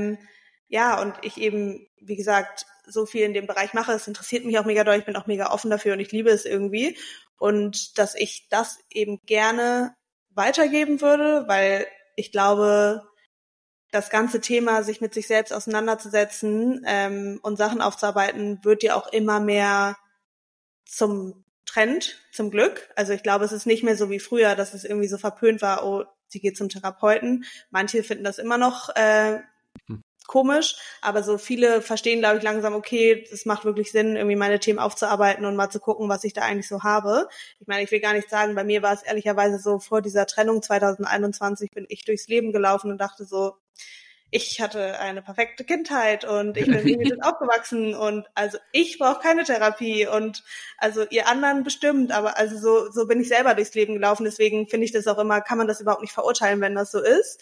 Speaker 3: und ich eben, wie gesagt, so viel in dem Bereich mache, es interessiert mich auch mega doll, ich bin auch mega offen dafür und ich liebe es irgendwie und dass ich das eben gerne weitergeben würde, weil ich glaube, das ganze Thema, sich mit sich selbst auseinanderzusetzen und Sachen aufzuarbeiten, wird ja auch immer mehr zum Trend, zum Glück. Also ich glaube, es ist nicht mehr so wie früher, dass es irgendwie so verpönt war, oh, sie geht zum Therapeuten. Manche finden das immer noch komisch, aber so viele verstehen, glaube ich, langsam, okay, es macht wirklich Sinn, irgendwie meine Themen aufzuarbeiten und mal zu gucken, was ich da eigentlich so habe. Ich meine, ich will gar nicht sagen, bei mir war es ehrlicherweise so, vor dieser Trennung 2021 bin ich durchs Leben gelaufen und dachte so, ich hatte eine perfekte Kindheit und ich bin irgendwie gut aufgewachsen und also ich brauche keine Therapie und also ihr anderen bestimmt, aber also so bin ich selber durchs Leben gelaufen, deswegen finde ich das auch immer, kann man das überhaupt nicht verurteilen, wenn das so ist.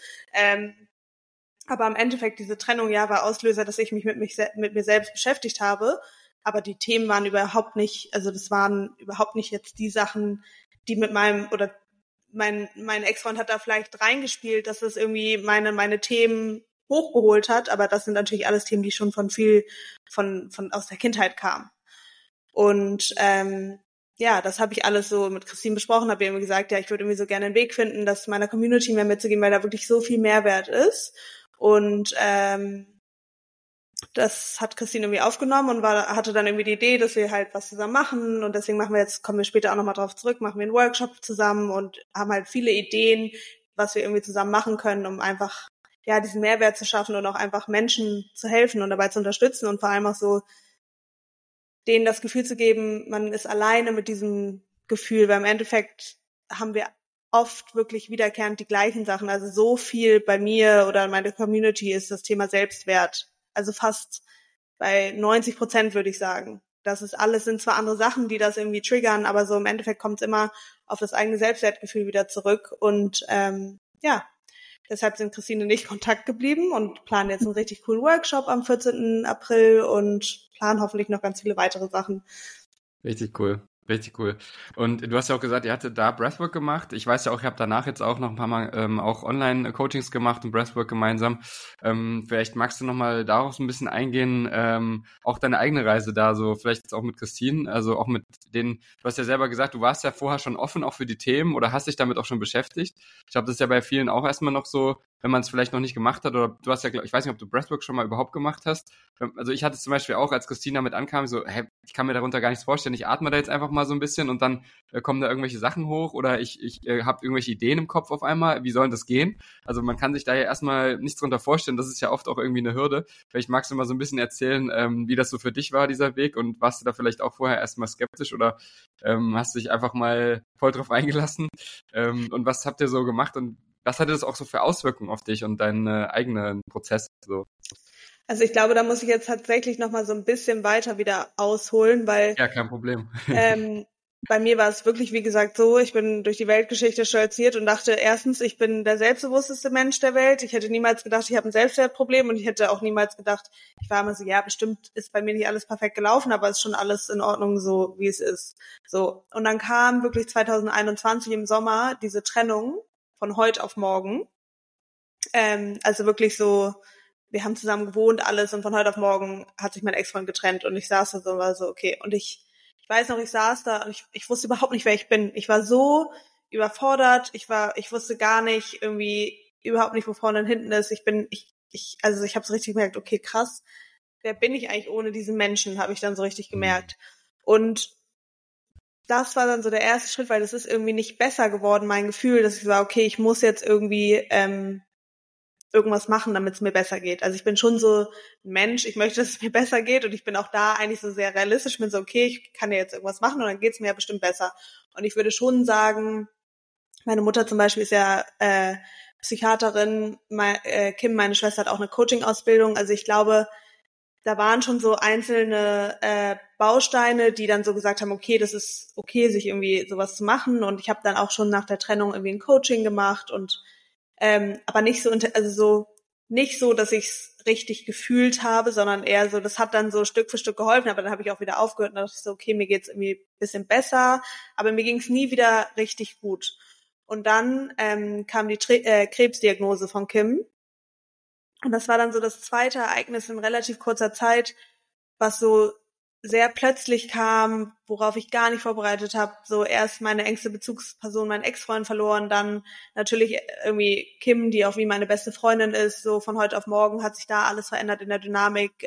Speaker 3: Aber im Endeffekt, diese Trennung war Auslöser, dass ich mich mit mir selbst beschäftigt habe. Aber die Themen waren überhaupt nicht, also das waren überhaupt nicht jetzt die Sachen, die mit meinem, oder mein Ex-Freund hat da vielleicht reingespielt, dass das irgendwie meine Themen hochgeholt hat. Aber das sind natürlich alles Themen, die schon von aus der Kindheit kamen. Und das habe ich alles so mit Christine besprochen, habe ihr irgendwie gesagt, ich würde irgendwie so gerne einen Weg finden, das meiner Community mehr mitzugeben, weil da wirklich so viel Mehrwert ist. Und das hat Christine irgendwie aufgenommen und hatte dann irgendwie die Idee, dass wir halt was zusammen machen und deswegen kommen wir später auch nochmal drauf zurück, machen wir einen Workshop zusammen und haben halt viele Ideen, was wir irgendwie zusammen machen können, um einfach diesen Mehrwert zu schaffen und auch einfach Menschen zu helfen und dabei zu unterstützen und vor allem auch so denen das Gefühl zu geben, man ist alleine mit diesem Gefühl, weil im Endeffekt haben wir oft wirklich wiederkehrend die gleichen Sachen. Also so viel bei mir oder in meiner Community ist das Thema Selbstwert. Also fast bei 90% würde ich sagen. Das ist alles, sind zwar andere Sachen, die das irgendwie triggern, aber so im Endeffekt kommt es immer auf das eigene Selbstwertgefühl wieder zurück. Und deshalb sind Christine und ich in Kontakt geblieben und planen jetzt einen richtig coolen Workshop am 14. April und planen hoffentlich noch ganz viele weitere Sachen.
Speaker 2: Richtig cool. Richtig cool. Und du hast ja auch gesagt, ihr hattet da Breathwork gemacht. Ich weiß ja auch, ihr habt danach jetzt auch noch ein paar Mal auch Online-Coachings gemacht und Breathwork gemeinsam. Vielleicht magst du nochmal darauf so ein bisschen eingehen, auch deine eigene Reise da, so vielleicht jetzt auch mit Christine, also auch mit denen, du hast ja selber gesagt, du warst ja vorher schon offen auch für die Themen oder hast dich damit auch schon beschäftigt. Ich glaube, das ist ja bei vielen auch erstmal noch so, wenn man es vielleicht noch nicht gemacht hat, oder du hast ja, ich weiß nicht, ob du Breathwork schon mal überhaupt gemacht hast. Also ich hatte zum Beispiel auch, als Christine damit ankam, so, hey, ich kann mir darunter gar nichts vorstellen, ich atme da jetzt einfach mal so ein bisschen und dann kommen da irgendwelche Sachen hoch oder ich habe irgendwelche Ideen im Kopf auf einmal, wie soll das gehen? Also man kann sich da ja erstmal nichts drunter vorstellen, das ist ja oft auch irgendwie eine Hürde. Vielleicht magst du mal so ein bisschen erzählen, wie das so für dich war, dieser Weg, und warst du da vielleicht auch vorher erstmal skeptisch oder hast du dich einfach mal voll drauf eingelassen? Und was habt ihr so gemacht und was hatte das auch so für Auswirkungen auf dich und deinen eigenen Prozess? So?
Speaker 3: Also ich glaube, da muss ich jetzt tatsächlich noch mal so ein bisschen weiter wieder ausholen, weil
Speaker 2: Ja, kein Problem.
Speaker 3: Bei mir war es wirklich, wie gesagt, so, ich bin durch die Weltgeschichte stolziert und dachte, erstens, ich bin der selbstbewussteste Mensch der Welt. Ich hätte niemals gedacht, ich habe ein Selbstwertproblem, und ich hätte auch niemals gedacht, ich war immer so, ja, bestimmt ist bei mir nicht alles perfekt gelaufen, aber es ist schon alles in Ordnung, so wie es ist. So. Und dann kam wirklich 2021 im Sommer diese Trennung von heute auf morgen. Also wirklich so, wir haben zusammen gewohnt, alles, und von heute auf morgen hat sich mein Ex-Freund getrennt und ich saß da so und war so, okay. Und ich weiß noch, ich saß da und ich wusste überhaupt nicht, wer ich bin. Ich war so überfordert, ich wusste gar nicht, irgendwie überhaupt nicht, wo vorne und hinten ist. Also ich habe so richtig gemerkt, okay, krass, wer bin ich eigentlich ohne diesen Menschen, habe ich dann so richtig gemerkt. Und das war dann so der erste Schritt, weil das ist irgendwie nicht besser geworden, mein Gefühl, dass ich war, okay, ich muss jetzt irgendwie irgendwas machen, damit es mir besser geht. Also ich bin schon so ein Mensch, ich möchte, dass es mir besser geht, und ich bin auch da eigentlich so sehr realistisch. Ich bin so, okay, ich kann ja jetzt irgendwas machen und dann geht es mir ja bestimmt besser. Und ich würde schon sagen, meine Mutter zum Beispiel ist ja Psychiaterin, Kim, meine Schwester, hat auch eine Coaching-Ausbildung. Also ich glaube, da waren schon so einzelne Bausteine, die dann so gesagt haben, okay, das ist okay, sich irgendwie sowas zu machen. Und ich habe dann auch schon nach der Trennung irgendwie ein Coaching gemacht, und aber nicht so, also so nicht so, dass ich es richtig gefühlt habe, sondern eher so, das hat dann so Stück für Stück geholfen, aber dann habe ich auch wieder aufgehört und dachte ich so, okay, mir geht's irgendwie ein bisschen besser, aber mir ging es nie wieder richtig gut. Und dann kam die Krebsdiagnose von Kim, und das war dann so das zweite Ereignis in relativ kurzer Zeit, was so sehr plötzlich kam, worauf ich gar nicht vorbereitet habe. So erst meine engste Bezugsperson, meinen Ex-Freund verloren, dann natürlich irgendwie Kim, die auch wie meine beste Freundin ist. So von heute auf morgen hat sich da alles verändert in der Dynamik.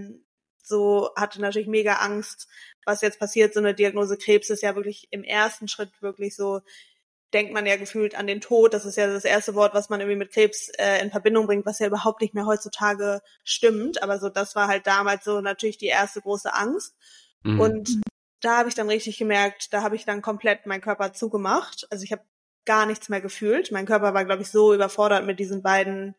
Speaker 3: So hatte natürlich mega Angst, was jetzt passiert. So eine Diagnose Krebs ist ja wirklich im ersten Schritt wirklich so, denkt man ja gefühlt an den Tod. Das ist ja das erste Wort, was man irgendwie mit Krebs in Verbindung bringt, was ja überhaupt nicht mehr heutzutage stimmt. Aber so, das war halt damals so natürlich die erste große Angst. Mhm. Und da habe ich dann richtig gemerkt, da habe ich dann komplett meinen Körper zugemacht. Also ich habe gar nichts mehr gefühlt. Mein Körper war, glaube ich, so überfordert mit diesen beiden,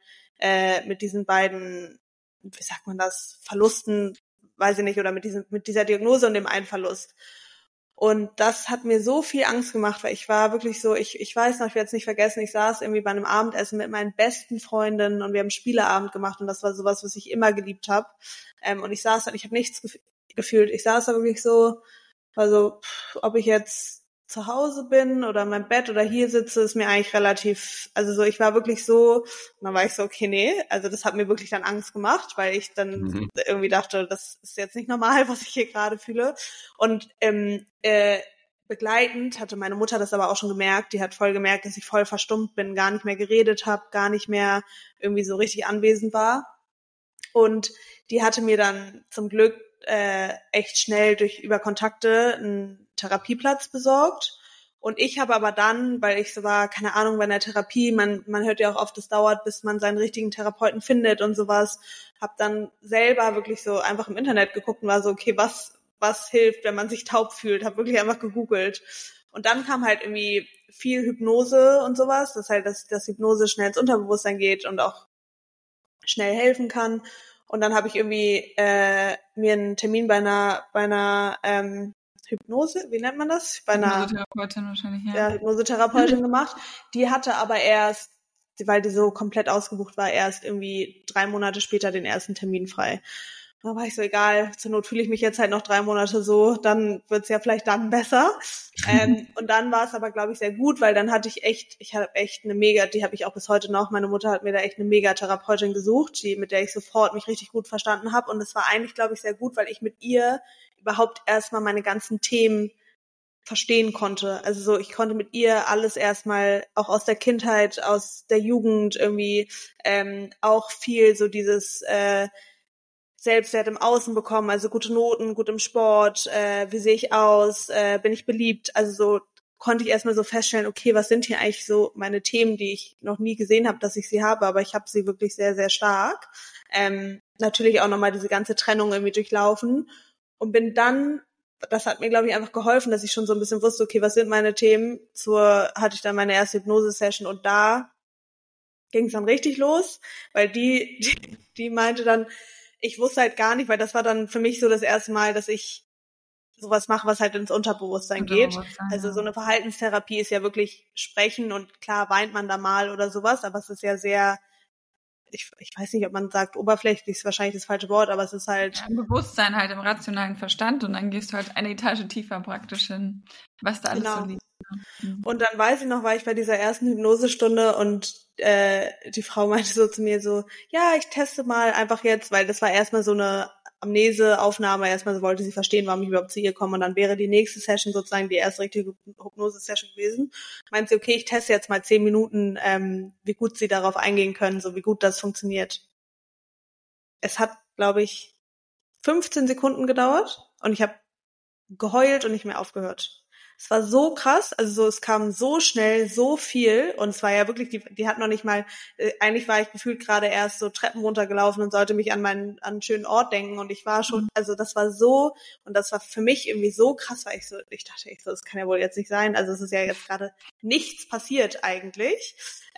Speaker 3: wie sagt man das, Verlusten, weiß ich nicht, oder mit dieser Diagnose und dem einen Verlust. Und das hat mir so viel Angst gemacht, weil ich war wirklich so, ich weiß noch, ich werde es nicht vergessen, ich saß irgendwie bei einem Abendessen mit meinen besten Freundinnen und wir haben einen Spieleabend gemacht, und das war sowas, was ich immer geliebt habe. Und ich saß da und ich habe nichts gefühlt. Ich saß da wirklich so, also ob ich jetzt zu Hause bin oder in meinem Bett oder hier sitze, ist mir eigentlich relativ, also so, ich war wirklich so, und dann war ich so, okay, nee, also das hat mir wirklich dann Angst gemacht, weil ich dann irgendwie dachte, das ist jetzt nicht normal, was ich hier gerade fühle. Und begleitend hatte meine Mutter das aber auch schon gemerkt, die hat voll gemerkt, dass ich voll verstummt bin, gar nicht mehr geredet habe, gar nicht mehr irgendwie so richtig anwesend war. Und die hatte mir dann zum Glück echt schnell über Kontakte einen Therapieplatz besorgt. Und ich habe aber dann, weil ich so war, keine Ahnung, bei einer Therapie, man hört ja auch oft, es dauert, bis man seinen richtigen Therapeuten findet und sowas, habe dann selber wirklich so einfach im Internet geguckt und war so, okay, was hilft, wenn man sich taub fühlt, habe wirklich einfach gegoogelt. Und dann kam halt irgendwie viel Hypnose und sowas, das halt, dass Hypnose schnell ins Unterbewusstsein geht und auch schnell helfen kann. Und dann habe ich irgendwie mir einen Termin bei einer Hypnose, wie nennt man das? Bei einer
Speaker 4: Hypnosetherapeutin wahrscheinlich, ja.
Speaker 3: Ja, Hypnosetherapeutin gemacht. Die hatte aber erst, weil die so komplett ausgebucht war, erst irgendwie 3 Monate später den ersten Termin frei. Da war ich so, egal, zur Not fühle ich mich jetzt halt noch 3 Monate so, dann wird's ja vielleicht dann besser. Und dann war es aber, glaube ich, sehr gut, weil dann ich habe echt eine mega, die habe ich auch bis heute noch, meine Mutter hat mir da echt eine mega Therapeutin gesucht, mit der ich sofort mich richtig gut verstanden habe. Und es war eigentlich, glaube ich, sehr gut, weil ich mit ihr überhaupt erstmal meine ganzen Themen verstehen konnte. Also so, ich konnte mit ihr alles erstmal auch aus der Kindheit, aus der Jugend irgendwie auch viel so dieses Selbstwert im Außen bekommen, also gute Noten, gut im Sport, wie sehe ich aus, bin ich beliebt, also so konnte ich erstmal so feststellen, okay, was sind hier eigentlich so meine Themen, die ich noch nie gesehen habe, dass ich sie habe, aber ich habe sie wirklich sehr, sehr stark. Natürlich auch nochmal diese ganze Trennung irgendwie durchlaufen und bin dann, das hat mir, glaube ich, einfach geholfen, dass ich schon so ein bisschen wusste, okay, was sind meine Themen, hatte ich dann meine erste Hypnose-Session und da ging es dann richtig los, weil die meinte dann, ich wusste halt gar nicht, weil das war dann für mich so das erste Mal, dass ich sowas mache, was halt ins Unterbewusstsein geht. Also so eine Verhaltenstherapie ist ja wirklich sprechen und klar weint man da mal oder sowas, aber es ist ja sehr, ich weiß nicht, ob man sagt, oberflächlich ist wahrscheinlich das falsche Wort, aber es ist halt...
Speaker 4: Ja, Bewusstsein halt im rationalen Verstand und dann gehst du halt eine Etage tiefer praktisch hin, was da alles so liegt.
Speaker 3: Und dann weiß ich noch, war ich bei dieser ersten Hypnosestunde und die Frau meinte so zu mir so, ja, ich teste mal einfach jetzt, weil das war erstmal so eine Amneseaufnahme, erstmal so wollte sie verstehen, warum ich überhaupt zu ihr komme und dann wäre die nächste Session sozusagen die erste richtige Hypnose-Session gewesen. Meint sie, okay, ich teste jetzt mal 10 Minuten, wie gut sie darauf eingehen können, so wie gut das funktioniert. Es hat, glaube ich, 15 Sekunden gedauert und ich habe geheult und nicht mehr aufgehört. Es war so krass, also so, es kam so schnell, so viel und es war ja wirklich, die hat noch nicht mal, eigentlich war ich gefühlt gerade erst so Treppen runtergelaufen und sollte mich an einen schönen Ort denken und ich war schon, also das war so, und das war für mich irgendwie so krass, weil ich dachte echt so, das kann ja wohl jetzt nicht sein, also es ist ja jetzt gerade nichts passiert eigentlich,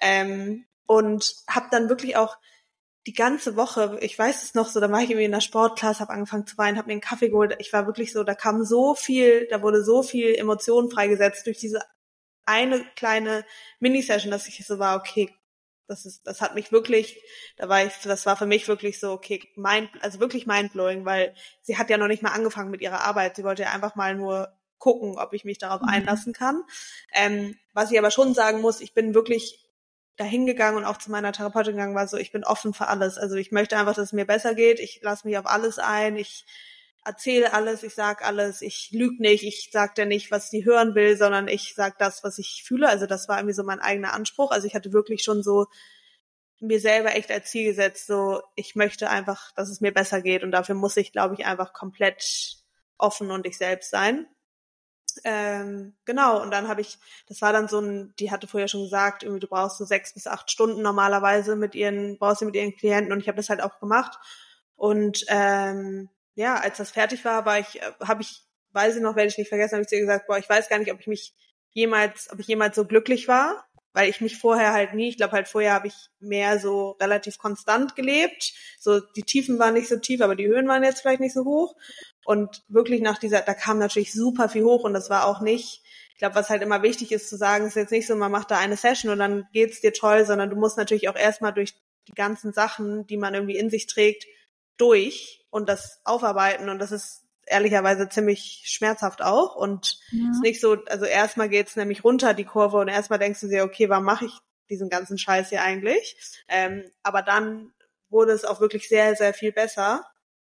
Speaker 3: und habe dann wirklich auch die ganze Woche, ich weiß es noch so, da war ich irgendwie in der Sportklasse, habe angefangen zu weinen, habe mir einen Kaffee geholt. Ich war wirklich so, da wurde so viel Emotionen freigesetzt durch diese eine kleine Mini-Session, dass ich so war, okay, das hat mich wirklich, das war für mich wirklich so, okay, wirklich mindblowing, weil sie hat ja noch nicht mal angefangen mit ihrer Arbeit. Sie wollte ja einfach mal nur gucken, ob ich mich darauf einlassen kann. Was ich aber schon sagen muss, ich bin wirklich dahin gegangen und auch zu meiner Therapeutin gegangen, war so, ich bin offen für alles. Also ich möchte einfach, dass es mir besser geht. Ich lasse mich auf alles ein. Ich erzähle alles, ich sag alles. Ich lüge nicht. Ich sag dir nicht, was sie hören will, sondern ich sag das, was ich fühle. Also das war irgendwie so mein eigener Anspruch. Also ich hatte wirklich schon so mir selber echt als Ziel gesetzt, so ich möchte einfach, dass es mir besser geht und dafür muss ich, glaube ich, einfach komplett offen und ich selbst sein. Genau, und dann das war dann so die hatte vorher schon gesagt, irgendwie du brauchst so 6 bis 8 Stunden normalerweise mit ihren Klienten und ich habe das halt auch gemacht und ja, als das fertig war, weiß ich noch, werde ich nicht vergessen, habe ich zu ihr gesagt, ich weiß gar nicht, ob ich jemals so glücklich war, weil ich mich vorher halt nie, ich glaube halt vorher habe ich mehr so relativ konstant gelebt, so die Tiefen waren nicht so tief, aber die Höhen waren jetzt vielleicht nicht so hoch. Und wirklich da kam natürlich super viel hoch und das war auch nicht, ich glaube, was halt immer wichtig ist zu sagen, ist jetzt nicht so, man macht da eine Session und dann geht's dir toll, sondern du musst natürlich auch erstmal durch die ganzen Sachen, die man irgendwie in sich trägt, durch und das aufarbeiten und das ist ehrlicherweise ziemlich schmerzhaft auch und ist nicht so, also erstmal geht's nämlich runter die Kurve und erstmal denkst du dir, okay, warum mache ich diesen ganzen Scheiß hier eigentlich? Aber dann wurde es auch wirklich sehr, sehr viel besser.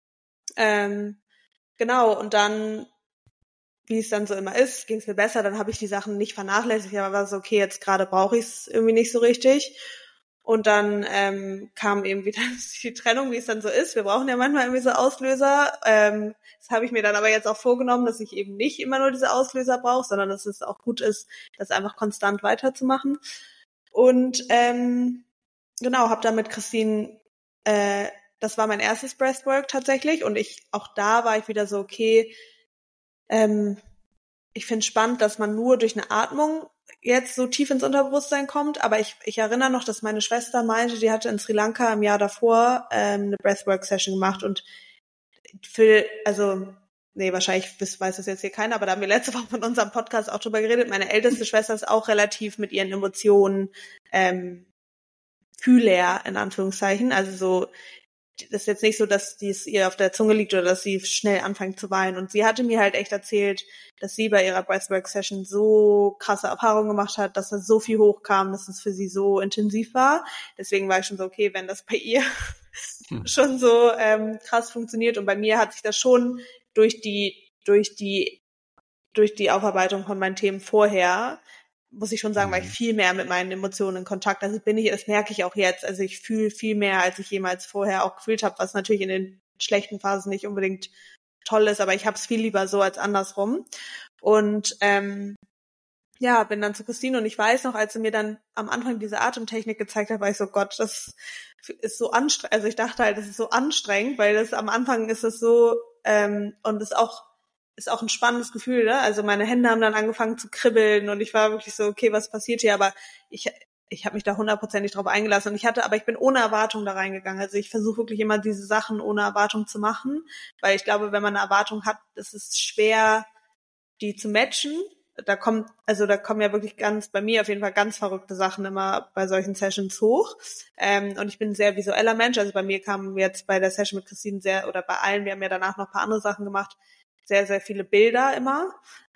Speaker 3: Genau, und dann, wie es dann so immer ist, ging es mir besser, dann habe ich die Sachen nicht vernachlässigt, aber war so, okay, jetzt gerade brauche ich es irgendwie nicht so richtig. Und dann kam eben wieder die Trennung, wie es dann so ist. Wir brauchen ja manchmal irgendwie so Auslöser. Das habe ich mir dann aber jetzt auch vorgenommen, dass ich eben nicht immer nur diese Auslöser brauche, sondern dass es auch gut ist, das einfach konstant weiterzumachen. Und genau, habe dann mit Christine das war mein erstes Breathwork tatsächlich und auch da war ich wieder so, okay, ich finde es spannend, dass man nur durch eine Atmung jetzt so tief ins Unterbewusstsein kommt, aber ich erinnere noch, dass meine Schwester meinte, die hatte in Sri Lanka im Jahr davor eine Breathwork-Session gemacht und wahrscheinlich weiß das jetzt hier keiner, aber da haben wir letzte Woche in unserem Podcast auch drüber geredet, meine älteste Schwester ist auch relativ mit ihren Emotionen fühler, in Anführungszeichen, also so das ist jetzt nicht so, dass es ihr auf der Zunge liegt oder dass sie schnell anfängt zu weinen. Und sie hatte mir halt echt erzählt, dass sie bei ihrer Breathwork-Session so krasse Erfahrungen gemacht hat, dass da so viel hochkam, dass es für sie so intensiv war. Deswegen war ich schon so, okay, wenn das bei ihr schon so krass funktioniert. Und bei mir hat sich das schon durch die Aufarbeitung von meinen Themen vorher, muss ich schon sagen, war ich viel mehr mit meinen Emotionen in Kontakt. Also das merke ich auch jetzt. Also ich fühle viel mehr, als ich jemals vorher auch gefühlt habe, was natürlich in den schlechten Phasen nicht unbedingt toll ist, aber ich habe es viel lieber so als andersrum. Und bin dann zu Christine und ich weiß noch, als sie mir dann am Anfang diese Atemtechnik gezeigt hat, war ich so, Gott, das ist so anstrengend. Also ich dachte halt, das ist so anstrengend, weil das am Anfang ist es so und ist auch ein spannendes Gefühl, ne? Also meine Hände haben dann angefangen zu kribbeln und ich war wirklich so, okay, was passiert hier? Aber ich habe mich da 100% drauf eingelassen und ich bin ohne Erwartung da reingegangen. Also ich versuche wirklich immer diese Sachen ohne Erwartung zu machen, weil ich glaube, wenn man eine Erwartung hat, ist es schwer, die zu matchen. Da kommen ja wirklich bei mir auf jeden Fall ganz verrückte Sachen immer bei solchen Sessions hoch. Und ich bin ein sehr visueller Mensch. Also bei mir kamen jetzt bei der Session mit Christine wir haben ja danach noch ein paar andere Sachen gemacht, sehr, sehr viele Bilder immer.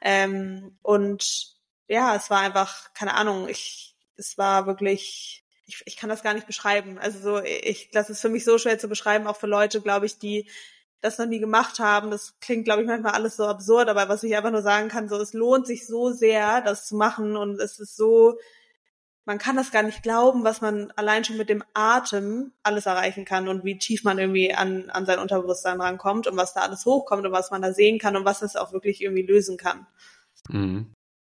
Speaker 3: Und ja, es war einfach, keine Ahnung, es war wirklich, ich kann das gar nicht beschreiben. Also so, das ist für mich so schwer zu beschreiben, auch für Leute, glaube ich, die das noch nie gemacht haben. Das klingt, glaube ich, manchmal alles so absurd, aber was ich einfach nur sagen kann, so, es lohnt sich so sehr, das zu machen und es ist so, man kann das gar nicht glauben, was man allein schon mit dem Atem alles erreichen kann und wie tief man irgendwie an sein Unterbewusstsein rankommt und was da alles hochkommt und was man da sehen kann und was es auch wirklich irgendwie lösen kann.
Speaker 2: Mhm.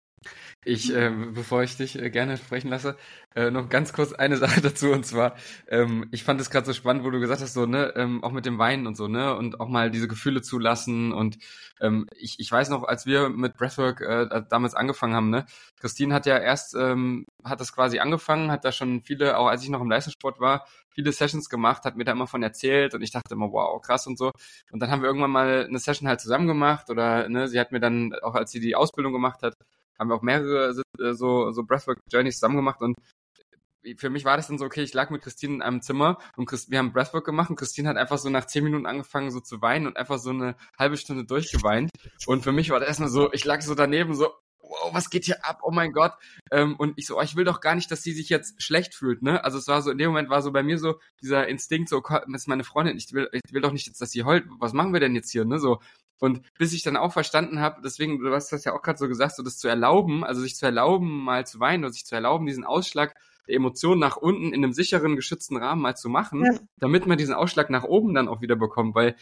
Speaker 2: Bevor ich dich gerne sprechen lasse, noch ganz kurz eine Sache dazu, und zwar, ich fand es gerade so spannend, wo du gesagt hast, so, ne, auch mit dem Weinen und so, ne, und auch mal diese Gefühle zulassen und ich weiß noch, als wir mit Breathwork damals angefangen haben, ne, Christine hat ja erst, hat das quasi angefangen, hat da schon viele, auch als ich noch im Leistungssport war, viele Sessions gemacht, hat mir da immer von erzählt und ich dachte immer, wow, krass und so. Und dann haben wir irgendwann mal eine Session halt zusammen gemacht oder, ne, sie hat mir dann, auch als sie die Ausbildung gemacht hat, haben wir auch mehrere so Breathwork-Journeys zusammen gemacht und für mich war das dann so, okay, ich lag mit Christine in einem Zimmer und wir haben Breathwork gemacht und Christine hat einfach so nach 10 Minuten angefangen so zu weinen und einfach so eine halbe Stunde durchgeweint und für mich war das erstmal so, ich lag so daneben so, wow, was geht hier ab, oh mein Gott, und ich so, ich will doch gar nicht, dass sie sich jetzt schlecht fühlt, ne, also es war so, in dem Moment war so bei mir so dieser Instinkt, so, das ist meine Freundin, ich will doch nicht jetzt, dass sie heult, was machen wir denn jetzt hier, ne, so. Und bis ich dann auch verstanden habe, deswegen, du hast das ja auch gerade so gesagt, so das zu erlauben, also sich zu erlauben, mal zu weinen oder sich zu erlauben, diesen Ausschlag der Emotionen nach unten in einem sicheren, geschützten Rahmen mal zu machen, damit man diesen Ausschlag nach oben dann auch wieder bekommt, weil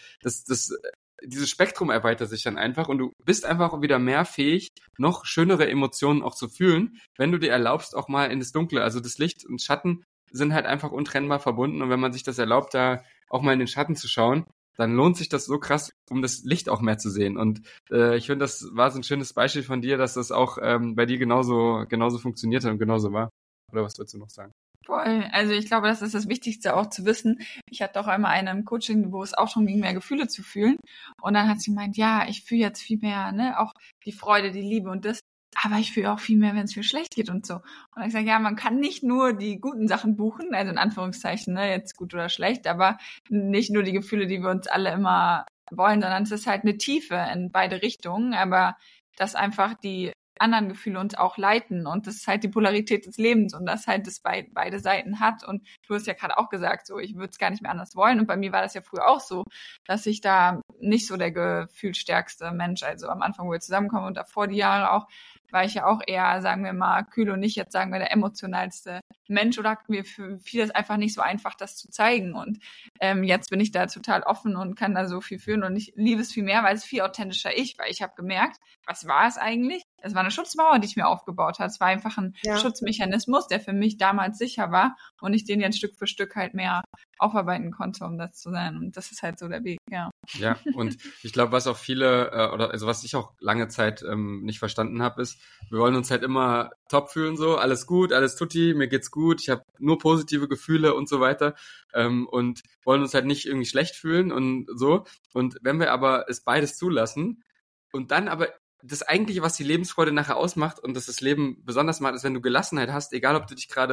Speaker 2: dieses Spektrum erweitert sich dann einfach und du bist einfach wieder mehr fähig, noch schönere Emotionen auch zu fühlen, wenn du dir erlaubst, auch mal in das Dunkle, also das Licht und Schatten sind halt einfach untrennbar verbunden und wenn man sich das erlaubt, da auch mal in den Schatten zu schauen, dann lohnt sich das so krass, um das Licht auch mehr zu sehen. Und ich finde, das war so ein schönes Beispiel von dir, dass das auch bei dir genauso funktioniert hat und genauso war. Oder was würdest du noch sagen?
Speaker 4: Voll. Also ich glaube, das ist das Wichtigste auch zu wissen. Ich hatte auch einmal eine im Coaching, wo es auch schon ging, mehr Gefühle zu fühlen. Und dann hat sie gemeint, ja, ich fühle jetzt viel mehr, ne, auch die Freude, die Liebe und das. Aber ich fühle auch viel mehr, wenn es mir schlecht geht und so. Und ich sage, ja, man kann nicht nur die guten Sachen buchen, also in Anführungszeichen, ne, jetzt gut oder schlecht, aber nicht nur die Gefühle, die wir uns alle immer wollen, sondern es ist halt eine Tiefe in beide Richtungen, aber dass einfach die anderen Gefühle uns auch leiten und das ist halt die Polarität des Lebens und das halt das beide Seiten hat und du hast ja gerade auch gesagt, so ich würde es gar nicht mehr anders wollen und bei mir war das ja früher auch so, dass ich da nicht so der gefühlsstärkste Mensch, also am Anfang, wo wir zusammenkommen und davor die Jahre auch, war ich ja auch eher, sagen wir mal, kühl und nicht jetzt sagen wir der emotionalste Mensch oder mir fiel es einfach nicht so einfach, das zu zeigen und jetzt bin ich da total offen und kann da so viel fühlen und ich liebe es viel mehr, weil es viel authentischer weil ich habe gemerkt, was war es eigentlich? Es war eine Schutzmauer, die ich mir aufgebaut habe. Es war einfach ein Schutzmechanismus, der für mich damals sicher war und ich den jetzt Stück für Stück halt mehr aufarbeiten konnte, um das zu sein. Und das ist halt so der Weg, ja.
Speaker 2: Ja, und ich glaube, was auch viele, also was ich auch lange Zeit nicht verstanden habe, ist, wir wollen uns halt immer top fühlen, so, alles gut, alles tutti, mir geht's gut, ich habe nur positive Gefühle und so weiter und wollen uns halt nicht irgendwie schlecht fühlen und so. Und wenn wir aber es beides zulassen und dann aber das Eigentliche, was die Lebensfreude nachher ausmacht und das Leben besonders macht, ist, wenn du Gelassenheit hast, egal ob du dich gerade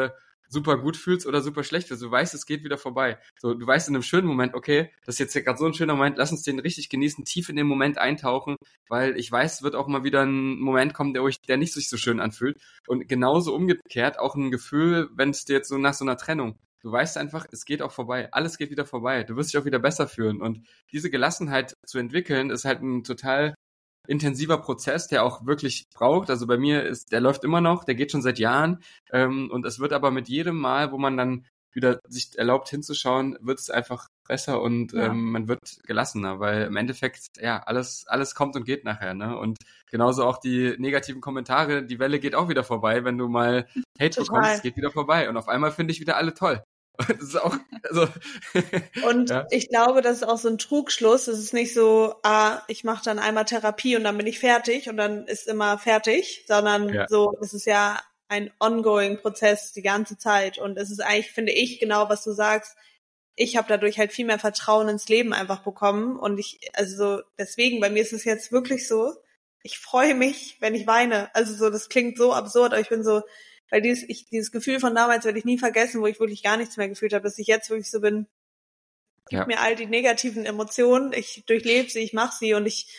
Speaker 2: super gut fühlst oder super schlecht fühlst. Du weißt, es geht wieder vorbei. So, du weißt in einem schönen Moment, okay, das ist jetzt gerade so ein schöner Moment, lass uns den richtig genießen, tief in den Moment eintauchen, weil ich weiß, es wird auch mal wieder ein Moment kommen, der nicht sich so schön anfühlt. Und genauso umgekehrt auch ein Gefühl, wenn es dir jetzt so nach so einer Trennung, du weißt einfach, es geht auch vorbei, alles geht wieder vorbei, du wirst dich auch wieder besser fühlen. Und diese Gelassenheit zu entwickeln, ist halt ein total intensiver Prozess, der auch wirklich braucht. Also bei mir der läuft immer noch, der geht schon seit Jahren, und es wird aber mit jedem Mal, wo man dann wieder sich erlaubt hinzuschauen, wird es einfach besser und man wird gelassener, weil im Endeffekt, ja, alles kommt und geht nachher, ne? Und genauso auch die negativen Kommentare, die Welle geht auch wieder vorbei, wenn du mal Hate bekommst, es geht wieder vorbei und auf einmal finde ich wieder alle toll. Das ist auch, also.
Speaker 3: Und ich glaube, das ist auch so ein Trugschluss. Es ist nicht so, ich mache dann einmal Therapie und dann bin ich fertig und dann ist immer fertig, sondern so, es ist ja ein ongoing Prozess die ganze Zeit. Und es ist eigentlich, finde ich, genau, was du sagst. Ich habe dadurch halt viel mehr Vertrauen ins Leben einfach bekommen. Und deswegen, bei mir ist es jetzt wirklich so, ich freue mich, wenn ich weine. Also so, das klingt so absurd, aber ich bin so, weil dieses Gefühl von damals werde ich nie vergessen, wo ich wirklich gar nichts mehr gefühlt habe, dass ich jetzt wirklich so bin, gib mir all die negativen Emotionen, ich durchlebe sie, ich mache sie und ich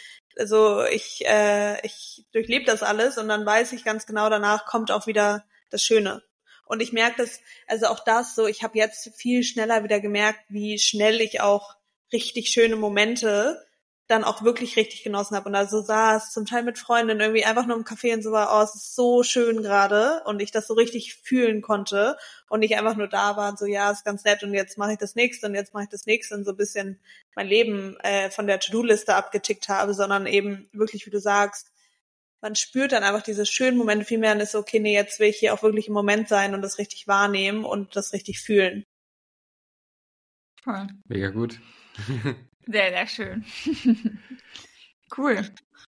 Speaker 3: durchlebe das alles und dann weiß ich ganz genau, danach kommt auch wieder das Schöne. Und ich merke das, also auch das so, ich habe jetzt viel schneller wieder gemerkt, wie schnell ich auch richtig schöne Momente dann auch wirklich richtig genossen habe und da so saß, zum Teil mit Freundinnen irgendwie einfach nur im Café und so war, es ist so schön gerade und ich das so richtig fühlen konnte und nicht einfach nur da war und so, ja, ist ganz nett und jetzt mache ich das nächste und jetzt mache ich das nächste und so ein bisschen mein Leben von der To-Do-Liste abgetickt habe, sondern eben wirklich, wie du sagst, man spürt dann einfach diese schönen Momente viel mehr und ist so, okay, nee, jetzt will ich hier auch wirklich im Moment sein und das richtig wahrnehmen und das richtig fühlen.
Speaker 4: Cool.
Speaker 2: Mega gut.
Speaker 4: Sehr, sehr schön. Cool.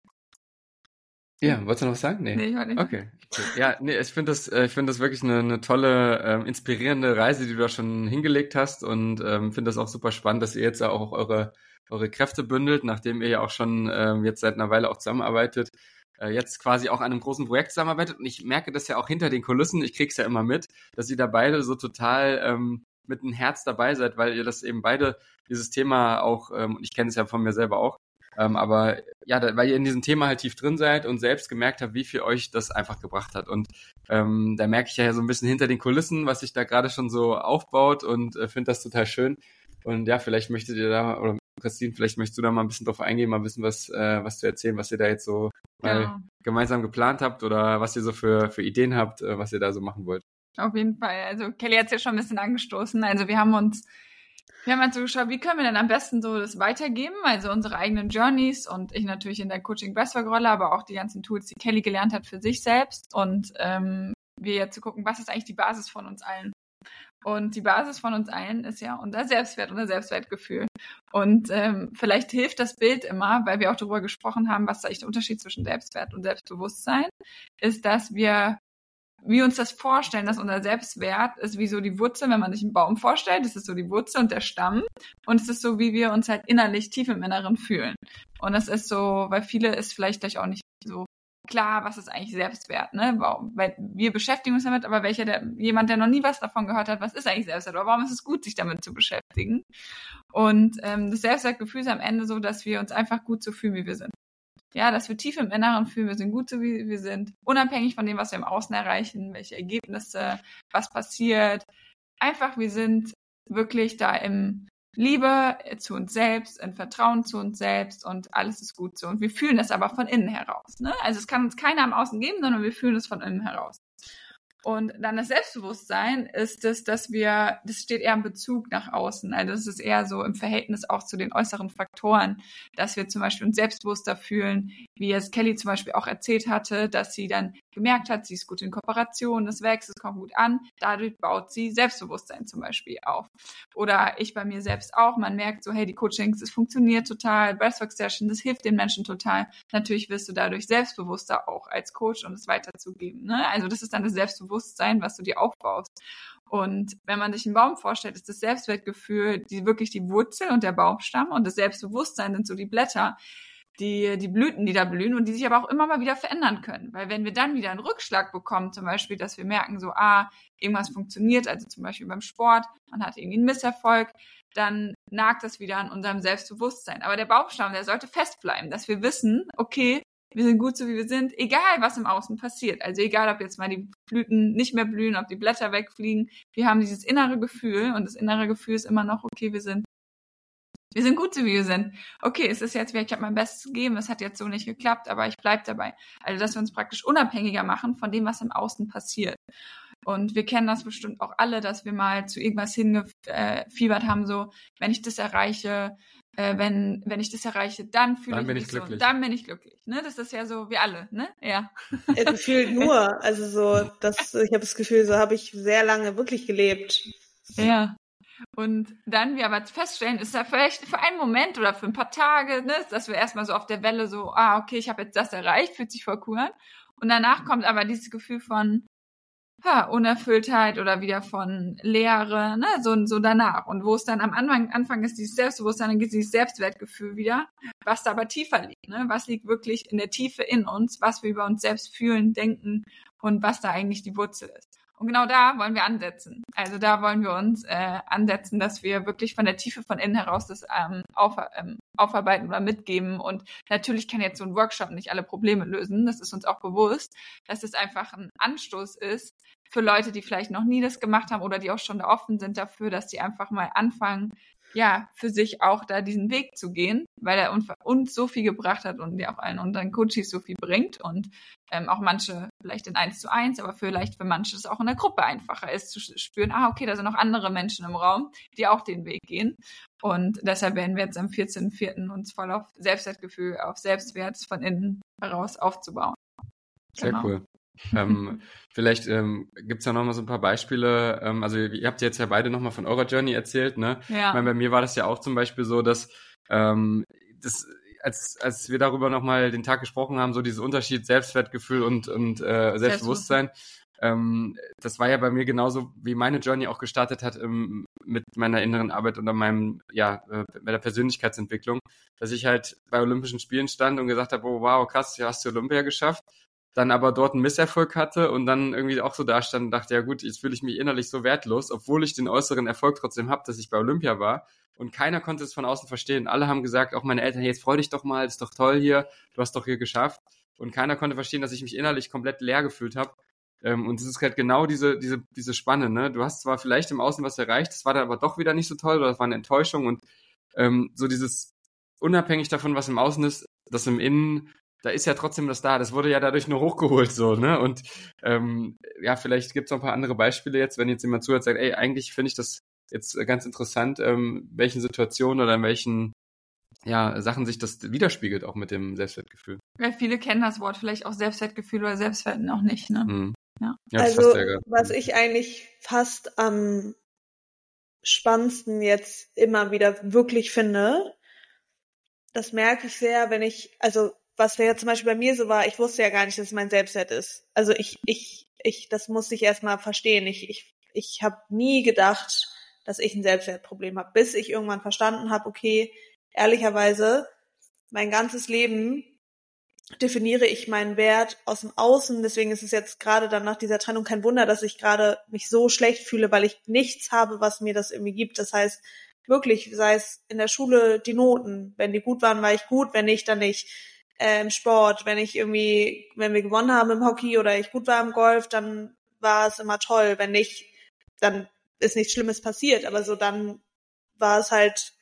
Speaker 2: Ja, wolltest du noch was sagen? Nee, ich wollte nicht. Okay. Ja, nee, ich finde das wirklich eine tolle, inspirierende Reise, die du da schon hingelegt hast und finde das auch super spannend, dass ihr jetzt auch eure Kräfte bündelt, nachdem ihr ja auch schon jetzt seit einer Weile auch zusammenarbeitet, jetzt quasi auch an einem großen Projekt zusammenarbeitet und ich merke das ja auch hinter den Kulissen, ich krieg's ja immer mit, dass ihr da beide so total mit einem Herz dabei seid, weil ihr das eben beide dieses Thema auch, ich kenne es ja von mir selber auch, aber ja, weil ihr in diesem Thema halt tief drin seid und selbst gemerkt habt, wie viel euch das einfach gebracht hat. Und da merke ich ja so ein bisschen hinter den Kulissen, was sich da gerade schon so aufbaut und finde das total schön. Und ja, vielleicht möchtet ihr da, oder Christine, vielleicht möchtest du da mal ein bisschen drauf eingehen, mal ein bisschen was zu erzählen, was ihr da jetzt so mal gemeinsam geplant habt oder was ihr so für Ideen habt, was ihr da so machen wollt.
Speaker 4: Auf jeden Fall. Also Kelly hat es ja schon ein bisschen angestoßen. Also wir haben halt so geschaut, wie können wir denn am besten so das weitergeben, also unsere eigenen Journeys und ich natürlich in der Coaching-Breathwork-Rolle, aber auch die ganzen Tools, die Kelly gelernt hat für sich selbst und wir jetzt zu gucken, was ist eigentlich die Basis von uns allen. Und die Basis von uns allen ist ja unser Selbstwert, unser Selbstwertgefühl. Und vielleicht hilft das Bild immer, weil wir auch darüber gesprochen haben, was ist eigentlich der Unterschied zwischen Selbstwert und Selbstbewusstsein, ist, dass wir uns das vorstellen, dass unser Selbstwert ist wie so die Wurzel, wenn man sich einen Baum vorstellt, das ist so die Wurzel und der Stamm und es ist so, wie wir uns halt innerlich tief im Inneren fühlen. Und das ist so, weil viele ist vielleicht gleich auch nicht so klar, was ist eigentlich Selbstwert, ne? Weil wir beschäftigen uns damit, aber jemand, der noch nie was davon gehört hat, was ist eigentlich Selbstwert, oder warum ist es gut, sich damit zu beschäftigen? Und das Selbstwertgefühl ist am Ende so, dass wir uns einfach gut so fühlen, wie wir sind. Ja, dass wir tief im Inneren fühlen, wir sind gut so, wie wir sind, unabhängig von dem, was wir im Außen erreichen, welche Ergebnisse, was passiert. Einfach, wir sind wirklich da im Liebe zu uns selbst, in Vertrauen zu uns selbst und alles ist gut so. Und wir fühlen das aber von innen heraus. Ne? Also es kann uns keiner im Außen geben, sondern wir fühlen es von innen heraus. Und dann das Selbstbewusstsein ist es, das steht eher im Bezug nach außen. Also es ist eher so im Verhältnis auch zu den äußeren Faktoren, dass wir zum Beispiel uns selbstbewusster fühlen, wie es Kelly zum Beispiel auch erzählt hatte, dass sie dann gemerkt hat, sie ist gut in Kooperation, es wächst, es kommt gut an, dadurch baut sie Selbstbewusstsein zum Beispiel auf. Oder ich bei mir selbst auch, man merkt so, hey, die Coachings, es funktioniert total, Breathwork-Session, das hilft den Menschen total. Natürlich wirst du dadurch selbstbewusster auch als Coach, um es weiterzugeben. Ne? Also das ist dann das Selbstbewusstsein, was du dir aufbaust. Und wenn man sich einen Baum vorstellt, ist das Selbstwertgefühl wirklich die Wurzel und der Baumstamm und das Selbstbewusstsein sind so die Blätter. die Blüten, die da blühen und die sich aber auch immer mal wieder verändern können. Weil wenn wir dann wieder einen Rückschlag bekommen, zum Beispiel, dass wir merken, so, irgendwas funktioniert, also zum Beispiel beim Sport, man hat irgendwie einen Misserfolg, dann nagt das wieder an unserem Selbstbewusstsein. Aber der Baumstamm, der sollte fest bleiben, dass wir wissen, okay, wir sind gut so, wie wir sind, egal was im Außen passiert. Also egal, ob jetzt mal die Blüten nicht mehr blühen, ob die Blätter wegfliegen. Wir haben dieses innere Gefühl und das innere Gefühl ist immer noch, okay, wir sind gut so, wie wir sind. Okay, es ist jetzt, ich habe mein Bestes gegeben, es hat jetzt so nicht geklappt, aber ich bleib dabei. Also, dass wir uns praktisch unabhängiger machen von dem, was im Außen passiert. Und wir kennen das bestimmt auch alle, dass wir mal zu irgendwas hingefiebert haben, so, wenn ich das erreiche, wenn ich das erreiche, dann fühle ich mich so, dann bin ich glücklich. Ne? Das ist ja so, wir alle, ne? Ja.
Speaker 3: Gefühlt nur, also so, ich habe das Gefühl, so habe ich sehr lange wirklich gelebt.
Speaker 4: Ja. Und dann wir aber feststellen, ist da vielleicht für einen Moment oder für ein paar Tage, ne, dass wir erstmal so auf der Welle so, okay, ich habe jetzt das erreicht, fühlt sich voll cool an. Und danach kommt aber dieses Gefühl von Unerfülltheit oder wieder von Leere, ne, so danach. Und wo es dann am Anfang ist dieses Selbstbewusstsein, dann gibt es dieses Selbstwertgefühl wieder, was da aber tiefer liegt, ne, was liegt wirklich in der Tiefe in uns, was wir über uns selbst fühlen, denken und was da eigentlich die Wurzel ist. Und genau da wollen wir ansetzen. Also da wollen wir uns ansetzen, dass wir wirklich von der Tiefe von innen heraus das aufarbeiten oder mitgeben. Und natürlich kann jetzt so ein Workshop nicht alle Probleme lösen. Das ist uns auch bewusst, dass es einfach ein Anstoß ist für Leute, die vielleicht noch nie das gemacht haben oder die auch schon da offen sind dafür, dass die einfach mal anfangen, ja, für sich auch da diesen Weg zu gehen, weil er uns so viel gebracht hat und ja auch allen unseren Coaches so viel bringt und auch manche vielleicht in 1:1, aber vielleicht für manche es auch in der Gruppe einfacher ist, zu spüren, okay, da sind noch andere Menschen im Raum, die auch den Weg gehen. Und deshalb werden wir jetzt am 14.04. uns voll auf Selbstwertgefühl, auf Selbstwert von innen heraus aufzubauen.
Speaker 2: Sehr cool. Vielleicht gibt's ja noch mal so ein paar Beispiele. Also ihr habt jetzt ja beide noch mal von eurer Journey erzählt, ne?
Speaker 4: Ja.
Speaker 2: Ich meine, bei mir war das ja auch zum Beispiel so, dass als wir darüber noch mal den Tag gesprochen haben, so dieses Unterschied Selbstwertgefühl und Selbstbewusstsein, das war ja bei mir genauso, wie meine Journey auch gestartet hat mit meiner inneren Arbeit und bei der Persönlichkeitsentwicklung, dass ich halt bei Olympischen Spielen stand und gesagt habe, oh wow, krass, du hast die Olympia geschafft. Dann aber dort einen Misserfolg hatte und dann irgendwie auch so da stand und dachte, ja gut, jetzt fühle ich mich innerlich so wertlos, obwohl ich den äußeren Erfolg trotzdem habe, dass ich bei Olympia war. Und keiner konnte es von außen verstehen. Alle haben gesagt, auch meine Eltern, hey, jetzt freu dich doch mal, ist doch toll hier, du hast doch hier geschafft. Und keiner konnte verstehen, dass ich mich innerlich komplett leer gefühlt habe. Und es ist halt genau diese Spanne, ne? Du hast zwar vielleicht im Außen was erreicht, das war dann aber doch wieder nicht so toll oder das war eine Enttäuschung und so dieses unabhängig davon, was im Außen ist, das im Innen, da ist ja trotzdem das da. Das wurde ja dadurch nur hochgeholt, so, ne? Und vielleicht gibt's noch ein paar andere Beispiele jetzt, wenn jetzt jemand zuhört, sagt, ey, eigentlich finde ich das jetzt ganz interessant, welchen Situationen oder in welchen Sachen sich das widerspiegelt, auch mit dem Selbstwertgefühl.
Speaker 4: Weil viele kennen das Wort vielleicht auch Selbstwertgefühl oder Selbstwert auch nicht, ne?
Speaker 2: Mhm.
Speaker 4: Ja.
Speaker 3: Also, was ich eigentlich fast am spannendsten jetzt immer wieder wirklich finde, das merke ich sehr, was ja zum Beispiel bei mir so war, ich wusste ja gar nicht, dass es mein Selbstwert ist. Also das musste ich erstmal verstehen. Ich habe nie gedacht, dass ich ein Selbstwertproblem habe, bis ich irgendwann verstanden habe, okay, ehrlicherweise, mein ganzes Leben definiere ich meinen Wert aus dem Außen. Deswegen ist es jetzt gerade dann nach dieser Trennung kein Wunder, dass ich gerade mich so schlecht fühle, weil ich nichts habe, was mir das irgendwie gibt. Das heißt, wirklich, sei es in der Schule die Noten. Wenn die gut waren, war ich gut, wenn nicht, dann nicht. Im Sport, wenn wir gewonnen haben im Hockey oder ich gut war im Golf, dann war es immer toll. Wenn nicht, dann ist nichts Schlimmes passiert. Aber so dann war es halt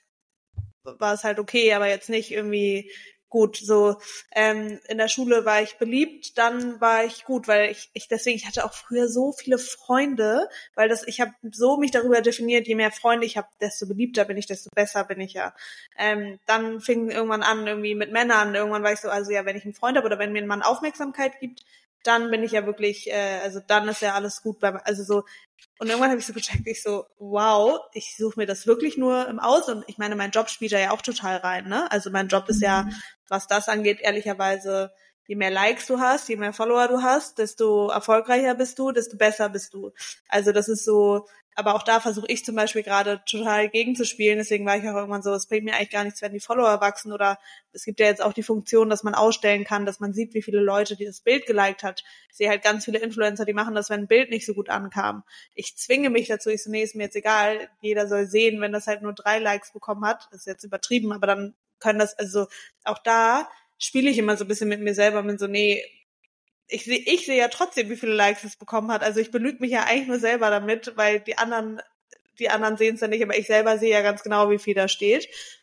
Speaker 3: okay, aber jetzt nicht irgendwie gut. So in der Schule war ich beliebt, dann war ich gut, weil ich hatte auch früher so viele Freunde, weil ich habe so mich darüber definiert, je mehr Freunde ich habe, desto beliebter bin ich, desto besser bin ich ja. Dann fing irgendwann an irgendwie mit Männern, irgendwann war ich so, also ja, wenn ich einen Freund habe oder wenn mir ein Mann Aufmerksamkeit gibt, dann bin ich ja wirklich, dann ist ja alles gut und irgendwann habe ich so gecheckt, ich so, wow, ich suche mir das wirklich nur im Außen und ich meine, mein Job spielt da ja auch total rein, ne? Also mein Job ist ja, was das angeht, ehrlicherweise je mehr Likes du hast, je mehr Follower du hast, desto erfolgreicher bist du, desto besser bist du. Also das ist so, aber auch da versuche ich zum Beispiel gerade total gegenzuspielen, deswegen war ich auch irgendwann so, es bringt mir eigentlich gar nichts, wenn die Follower wachsen, oder es gibt ja jetzt auch die Funktion, dass man ausstellen kann, dass man sieht, wie viele Leute dieses Bild geliked hat. Ich sehe halt ganz viele Influencer, die machen das, wenn ein Bild nicht so gut ankam. Ich zwinge mich dazu, ich so, nee, ist mir jetzt egal, jeder soll sehen, wenn das halt nur 3 Likes bekommen hat, ist jetzt übertrieben, aber dann können das, also auch da spiele ich immer so ein bisschen mit mir selber, bin so, nee, ich sehe ja trotzdem, wie viele Likes es bekommen hat. Also ich belüge mich ja eigentlich nur selber damit, weil die anderen sehen es ja nicht, aber ich selber sehe ja ganz genau, wie viel da steht.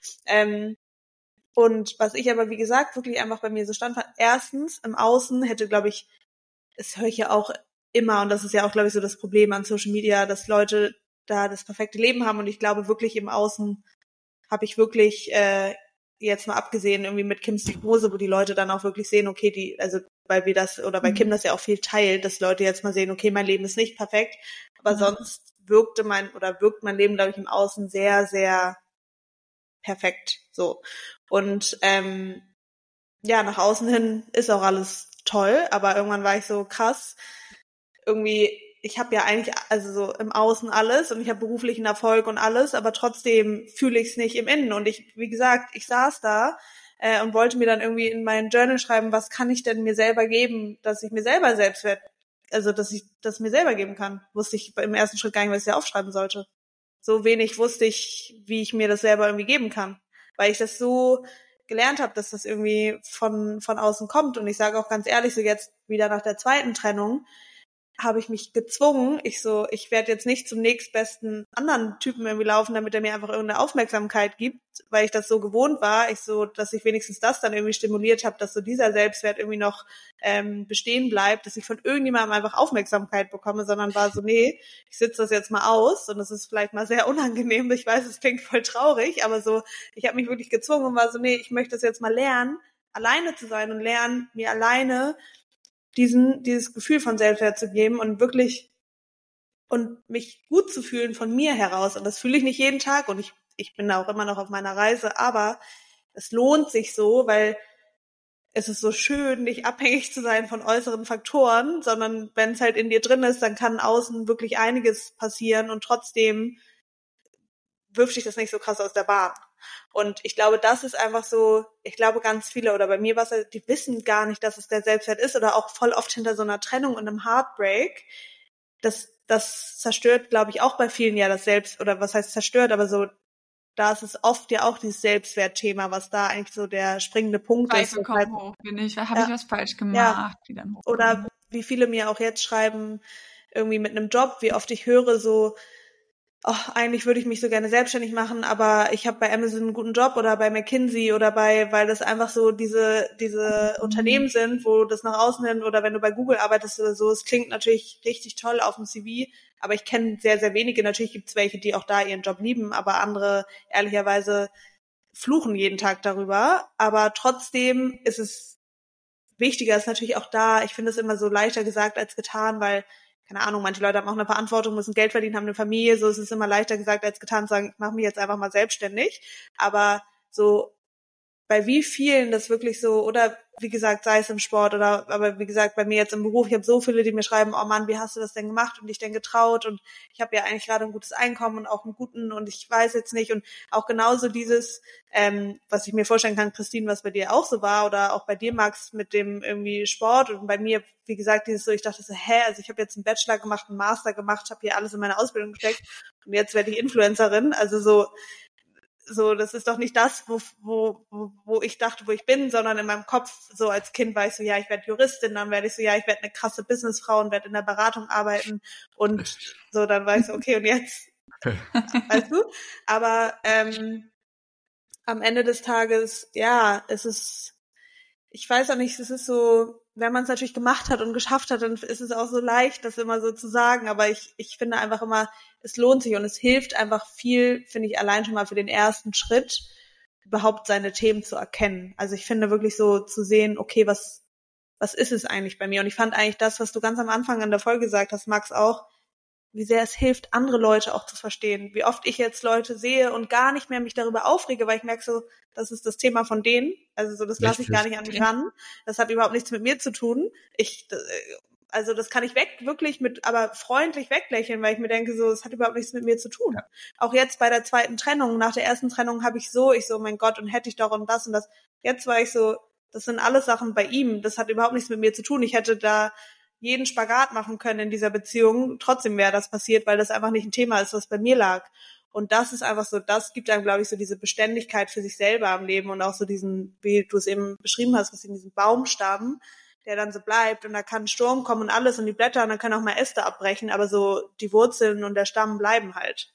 Speaker 3: Und was ich aber, wie gesagt, wirklich einfach bei mir so stand, erstens, im Außen hätte, glaube ich, das höre ich ja auch immer, und das ist ja auch, glaube ich, so das Problem an Social Media, dass Leute da das perfekte Leben haben, und ich glaube wirklich, im Außen habe ich wirklich, jetzt mal abgesehen irgendwie mit Kims Diagnose, wo die Leute dann auch wirklich sehen, okay, also weil wir das, oder bei Kim das ja auch viel teilt, dass Leute jetzt mal sehen, okay, mein Leben ist nicht perfekt, aber sonst wirkt mein Leben, glaube ich, im Außen sehr, sehr perfekt, so. Und, nach außen hin ist auch alles toll, aber irgendwann war ich so krass, irgendwie, ich habe ja eigentlich, also so im Außen alles, und ich habe beruflichen Erfolg und alles, aber trotzdem fühle ich es nicht im Innen. Und wie gesagt, ich saß da und wollte mir dann irgendwie in mein Journal schreiben, was kann ich denn mir selber geben, dass ich mir selber Selbstwert, also dass ich das mir selber geben kann. Wusste ich im ersten Schritt gar nicht, was ich da aufschreiben sollte. So wenig wusste ich, wie ich mir das selber irgendwie geben kann, weil ich das so gelernt habe, dass das irgendwie von außen kommt. Und ich sage auch ganz ehrlich, so jetzt wieder nach der zweiten Trennung, habe ich mich gezwungen, ich werde jetzt nicht zum nächstbesten anderen Typen irgendwie laufen, damit er mir einfach irgendeine Aufmerksamkeit gibt, weil ich das so gewohnt war, dass ich wenigstens das dann irgendwie stimuliert habe, dass so dieser Selbstwert irgendwie noch bestehen bleibt, dass ich von irgendjemandem einfach Aufmerksamkeit bekomme, sondern war so, nee, ich sitze das jetzt mal aus, und das ist vielleicht mal sehr unangenehm, ich weiß, es klingt voll traurig, aber so, ich habe mich wirklich gezwungen und war so, nee, ich möchte das jetzt mal lernen, alleine zu sein und lernen, mir alleine dieses Gefühl von Selbstwert zu geben und wirklich und mich gut zu fühlen von mir heraus. Und das fühle ich nicht jeden Tag, und ich bin da auch immer noch auf meiner Reise, aber es lohnt sich so, weil es ist so schön, nicht abhängig zu sein von äußeren Faktoren, sondern wenn es halt in dir drin ist, dann kann außen wirklich einiges passieren, und trotzdem wirft dich das nicht so krass aus der Bahn. Und ich glaube, das ist einfach so, ich glaube ganz viele, oder bei mir war es, die wissen gar nicht, dass es der Selbstwert ist, oder auch voll oft hinter so einer Trennung und einem Heartbreak. Das zerstört, glaube ich, auch bei vielen ja das Selbst, oder was heißt zerstört, aber so, da ist es oft ja auch dieses Selbstwertthema, was da eigentlich so der springende Punkt ist.
Speaker 4: Zweifel kommen hoch, habe ich was falsch gemacht, die dann hochkommen.
Speaker 3: Oder wie viele mir auch jetzt schreiben, irgendwie mit einem Job, wie oft ich höre so, eigentlich würde ich mich so gerne selbstständig machen, aber ich habe bei Amazon einen guten Job, oder bei McKinsey, oder weil das einfach so diese Unternehmen sind, wo das nach außen hin, oder wenn du bei Google arbeitest oder so, es klingt natürlich richtig toll auf dem CV, aber ich kenne sehr, sehr wenige. Natürlich gibt es welche, die auch da ihren Job lieben, aber andere ehrlicherweise fluchen jeden Tag darüber. Aber trotzdem ist es wichtiger, ist natürlich auch da, ich finde es immer so leichter gesagt als getan, weil keine Ahnung, manche Leute haben auch eine Verantwortung, müssen Geld verdienen, haben eine Familie, so ist es immer leichter gesagt als getan, zu sagen, ich mache mich jetzt einfach mal selbstständig. Aber so bei wie vielen das wirklich so, oder wie gesagt, sei es im Sport, aber wie gesagt, bei mir jetzt im Beruf, ich habe so viele, die mir schreiben, oh Mann, wie hast du das denn gemacht und dich denn getraut, und ich habe ja eigentlich gerade ein gutes Einkommen und auch einen guten, und ich weiß jetzt nicht, und auch genauso dieses, was ich mir vorstellen kann, Christine, was bei dir auch so war, oder auch bei dir, Max, mit dem irgendwie Sport, und bei mir, wie gesagt, dieses so, ich dachte so, also ich habe jetzt einen Bachelor gemacht, einen Master gemacht, habe hier alles in meine Ausbildung gesteckt, und jetzt werde ich Influencerin, also so, das ist doch nicht das, wo ich dachte, wo ich bin, sondern in meinem Kopf, so als Kind war ich so, ja, ich werde Juristin, dann werde ich so, ja, ich werde eine krasse Businessfrau und werde in der Beratung arbeiten, und so, dann war ich so, okay, und jetzt, weißt du? Aber am Ende des Tages, ja, ich weiß auch nicht, es ist so, wenn man es natürlich gemacht hat und geschafft hat, dann ist es auch so leicht, das immer so zu sagen, aber ich finde einfach immer, es lohnt sich, und es hilft einfach viel, finde ich, allein schon mal für den ersten Schritt, überhaupt seine Themen zu erkennen. Also ich finde wirklich so zu sehen, okay, was ist es eigentlich bei mir? Und ich fand eigentlich das, was du ganz am Anfang in der Folge gesagt hast, Max, auch, wie sehr es hilft, andere Leute auch zu verstehen. Wie oft ich jetzt Leute sehe und gar nicht mehr mich darüber aufrege, weil ich merke so, das ist das Thema von denen. Also so, das lasse ich gar nicht an mich ran. Das hat überhaupt nichts mit mir zu tun. Also das kann ich aber freundlich weglächeln, weil ich mir denke, so, es hat überhaupt nichts mit mir zu tun. Ja. Auch jetzt bei der zweiten Trennung, nach der ersten Trennung habe ich so, mein Gott, und hätte ich doch und das und das. Jetzt war ich so, das sind alles Sachen bei ihm. Das hat überhaupt nichts mit mir zu tun. Ich hätte da jeden Spagat machen können in dieser Beziehung. Trotzdem wäre das passiert, weil das einfach nicht ein Thema ist, was bei mir lag. Und das ist einfach so, das gibt einem, glaube ich, so diese Beständigkeit für sich selber am Leben und auch so diesen, wie du es eben beschrieben hast, was in diesem Baumstamm, der dann so bleibt und da kann ein Sturm kommen und alles und die Blätter und dann können auch mal Äste abbrechen, aber so die Wurzeln und der Stamm bleiben halt.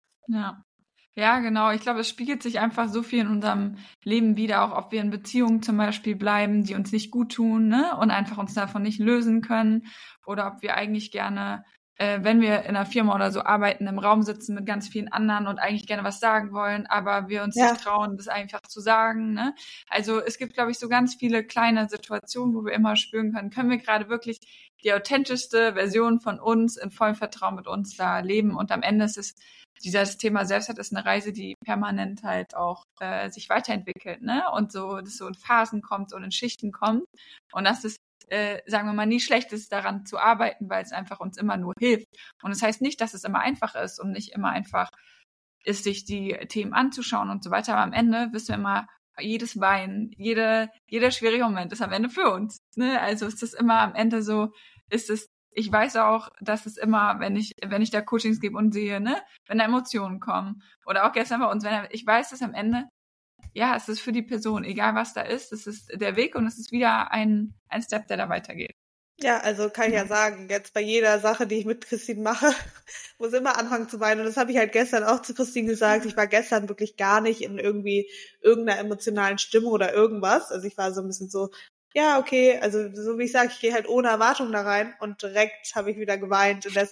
Speaker 4: Ja. Ja, genau. Ich glaube, es spiegelt sich einfach so viel in unserem Leben wider, auch ob wir in Beziehungen zum Beispiel bleiben, die uns nicht gut tun, ne, und einfach uns davon nicht lösen können, oder ob wir eigentlich gerne, wenn wir in einer Firma oder so arbeiten, im Raum sitzen mit ganz vielen anderen und eigentlich gerne was sagen wollen, aber wir uns nicht trauen, das einfach zu sagen, ne. Also es gibt, glaube ich, so ganz viele kleine Situationen, wo wir immer spüren können wir gerade wirklich die authentischste Version von uns in vollem Vertrauen mit uns da leben, und am Ende ist es dieses Thema Selbstwert ist eine Reise, die permanent halt auch sich weiterentwickelt, ne? Und so, das so in Phasen kommt und in Schichten kommt. Und das ist, sagen wir mal, nie schlecht ist, daran zu arbeiten, weil es einfach uns immer nur hilft. Und das heißt nicht, dass es immer einfach ist und nicht immer einfach ist, sich die Themen anzuschauen und so weiter. Aber am Ende wissen wir immer, jedes Weinen, jeder schwierige Moment ist am Ende für uns, ne? Also ist es immer am Ende so, ich weiß auch, dass es immer, wenn ich da Coachings gebe und sehe, ne, wenn da Emotionen kommen, oder auch gestern bei uns, ich weiß, dass am Ende, ja, es ist für die Person, egal was da ist, es ist der Weg und es ist wieder ein Step, der da weitergeht.
Speaker 3: Ja, also kann ich ja sagen, jetzt bei jeder Sache, die ich mit Christine mache, muss immer anfangen zu weinen. Und das habe ich halt gestern auch zu Christine gesagt. Ich war gestern wirklich gar nicht in irgendeiner emotionalen Stimmung oder irgendwas. Also ich war so ein bisschen so, ja, okay, also so wie ich sage, ich gehe halt ohne Erwartung da rein und direkt habe ich wieder geweint und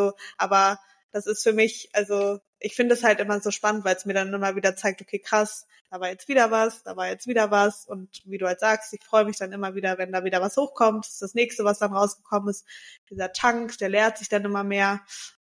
Speaker 3: aber das ist für mich, also ich finde es halt immer so spannend, weil es mir dann immer wieder zeigt, okay, krass, da war jetzt wieder was und wie du halt sagst, ich freue mich dann immer wieder, wenn da wieder was hochkommt, das ist das nächste, was dann rausgekommen ist, dieser Tank, der leert sich dann immer mehr,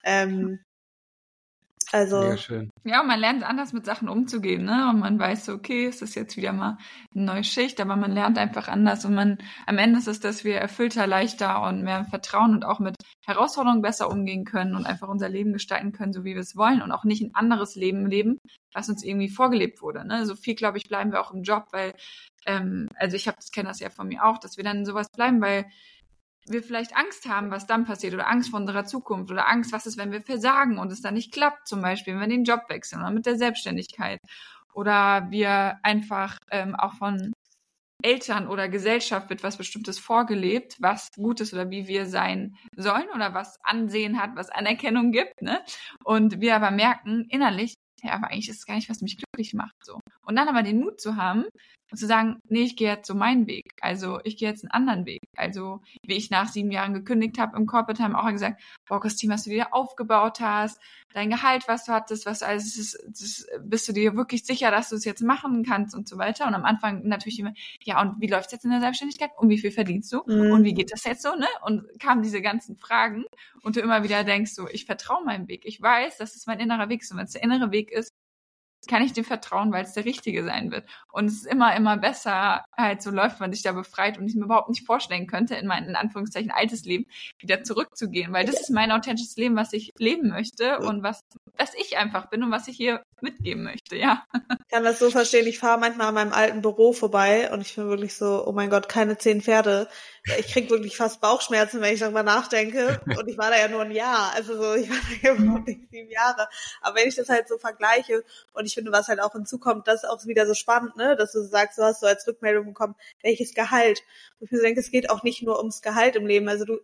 Speaker 2: Mega schön.
Speaker 4: Ja, und man lernt anders mit Sachen umzugehen, ne? Und man weiß so, okay, es ist jetzt wieder mal eine neue Schicht, aber man lernt einfach anders und am Ende ist es, dass wir erfüllter, leichter und mehr Vertrauen und auch mit Herausforderungen besser umgehen können und einfach unser Leben gestalten können, so wie wir es wollen und auch nicht ein anderes Leben leben, was uns irgendwie vorgelebt wurde, ne? So viel, glaube ich, bleiben wir auch im Job, weil, also ich kenne das ja von mir auch, dass wir dann sowas bleiben, weil wir vielleicht Angst haben, was dann passiert, oder Angst vor unserer Zukunft oder Angst, was ist, wenn wir versagen und es dann nicht klappt, zum Beispiel, wenn wir den Job wechseln oder mit der Selbstständigkeit, oder wir einfach auch von Eltern oder Gesellschaft wird was Bestimmtes vorgelebt, was gut ist oder wie wir sein sollen oder was Ansehen hat, was Anerkennung gibt, ne? Und wir aber merken innerlich, ja, aber eigentlich ist es gar nicht, was mich glücklich macht, so. Und dann aber den Mut zu haben und zu sagen, nee, ich gehe jetzt so meinen Weg. Also ich gehe jetzt einen anderen Weg. Also wie ich nach 7 Jahren gekündigt habe im Corporate, haben auch gesagt, boah, Christine, was du dir aufgebaut hast, dein Gehalt, was du hattest, was alles, bist du dir wirklich sicher, dass du es jetzt machen kannst und so weiter. Und am Anfang natürlich immer, ja, und wie läuft's jetzt in der Selbstständigkeit? Und wie viel verdienst du? Und wie geht das jetzt so, ne? Und kamen diese ganzen Fragen und du immer wieder denkst so, ich vertraue meinem Weg. Ich weiß, dass es mein innerer Weg ist. Und wenn es der innere Weg ist, kann ich dem vertrauen, weil es der richtige sein wird. Und es ist immer besser halt so läuft, man sich da befreit und ich mir überhaupt nicht vorstellen könnte, in mein, in Anführungszeichen, altes Leben wieder zurückzugehen, weil das ist mein authentisches Leben, was ich leben möchte und was ich einfach bin und was ich hier mitgeben möchte, ja.
Speaker 3: Ich kann das so verstehen, ich fahre manchmal an meinem alten Büro vorbei und ich bin wirklich so, oh mein Gott, keine 10 Pferde. Ich krieg wirklich fast Bauchschmerzen, wenn ich darüber nachdenke. Und ich war da ja nur ein Jahr, also so, ich war da ja überhaupt nicht 7 Jahre. Aber wenn ich das halt so vergleiche und ich finde, was halt auch hinzukommt, das ist auch wieder so spannend, ne, dass du sagst, du hast so als Rückmeldung bekommen, welches Gehalt. Und ich mir denke, es geht auch nicht nur ums Gehalt im Leben. Also du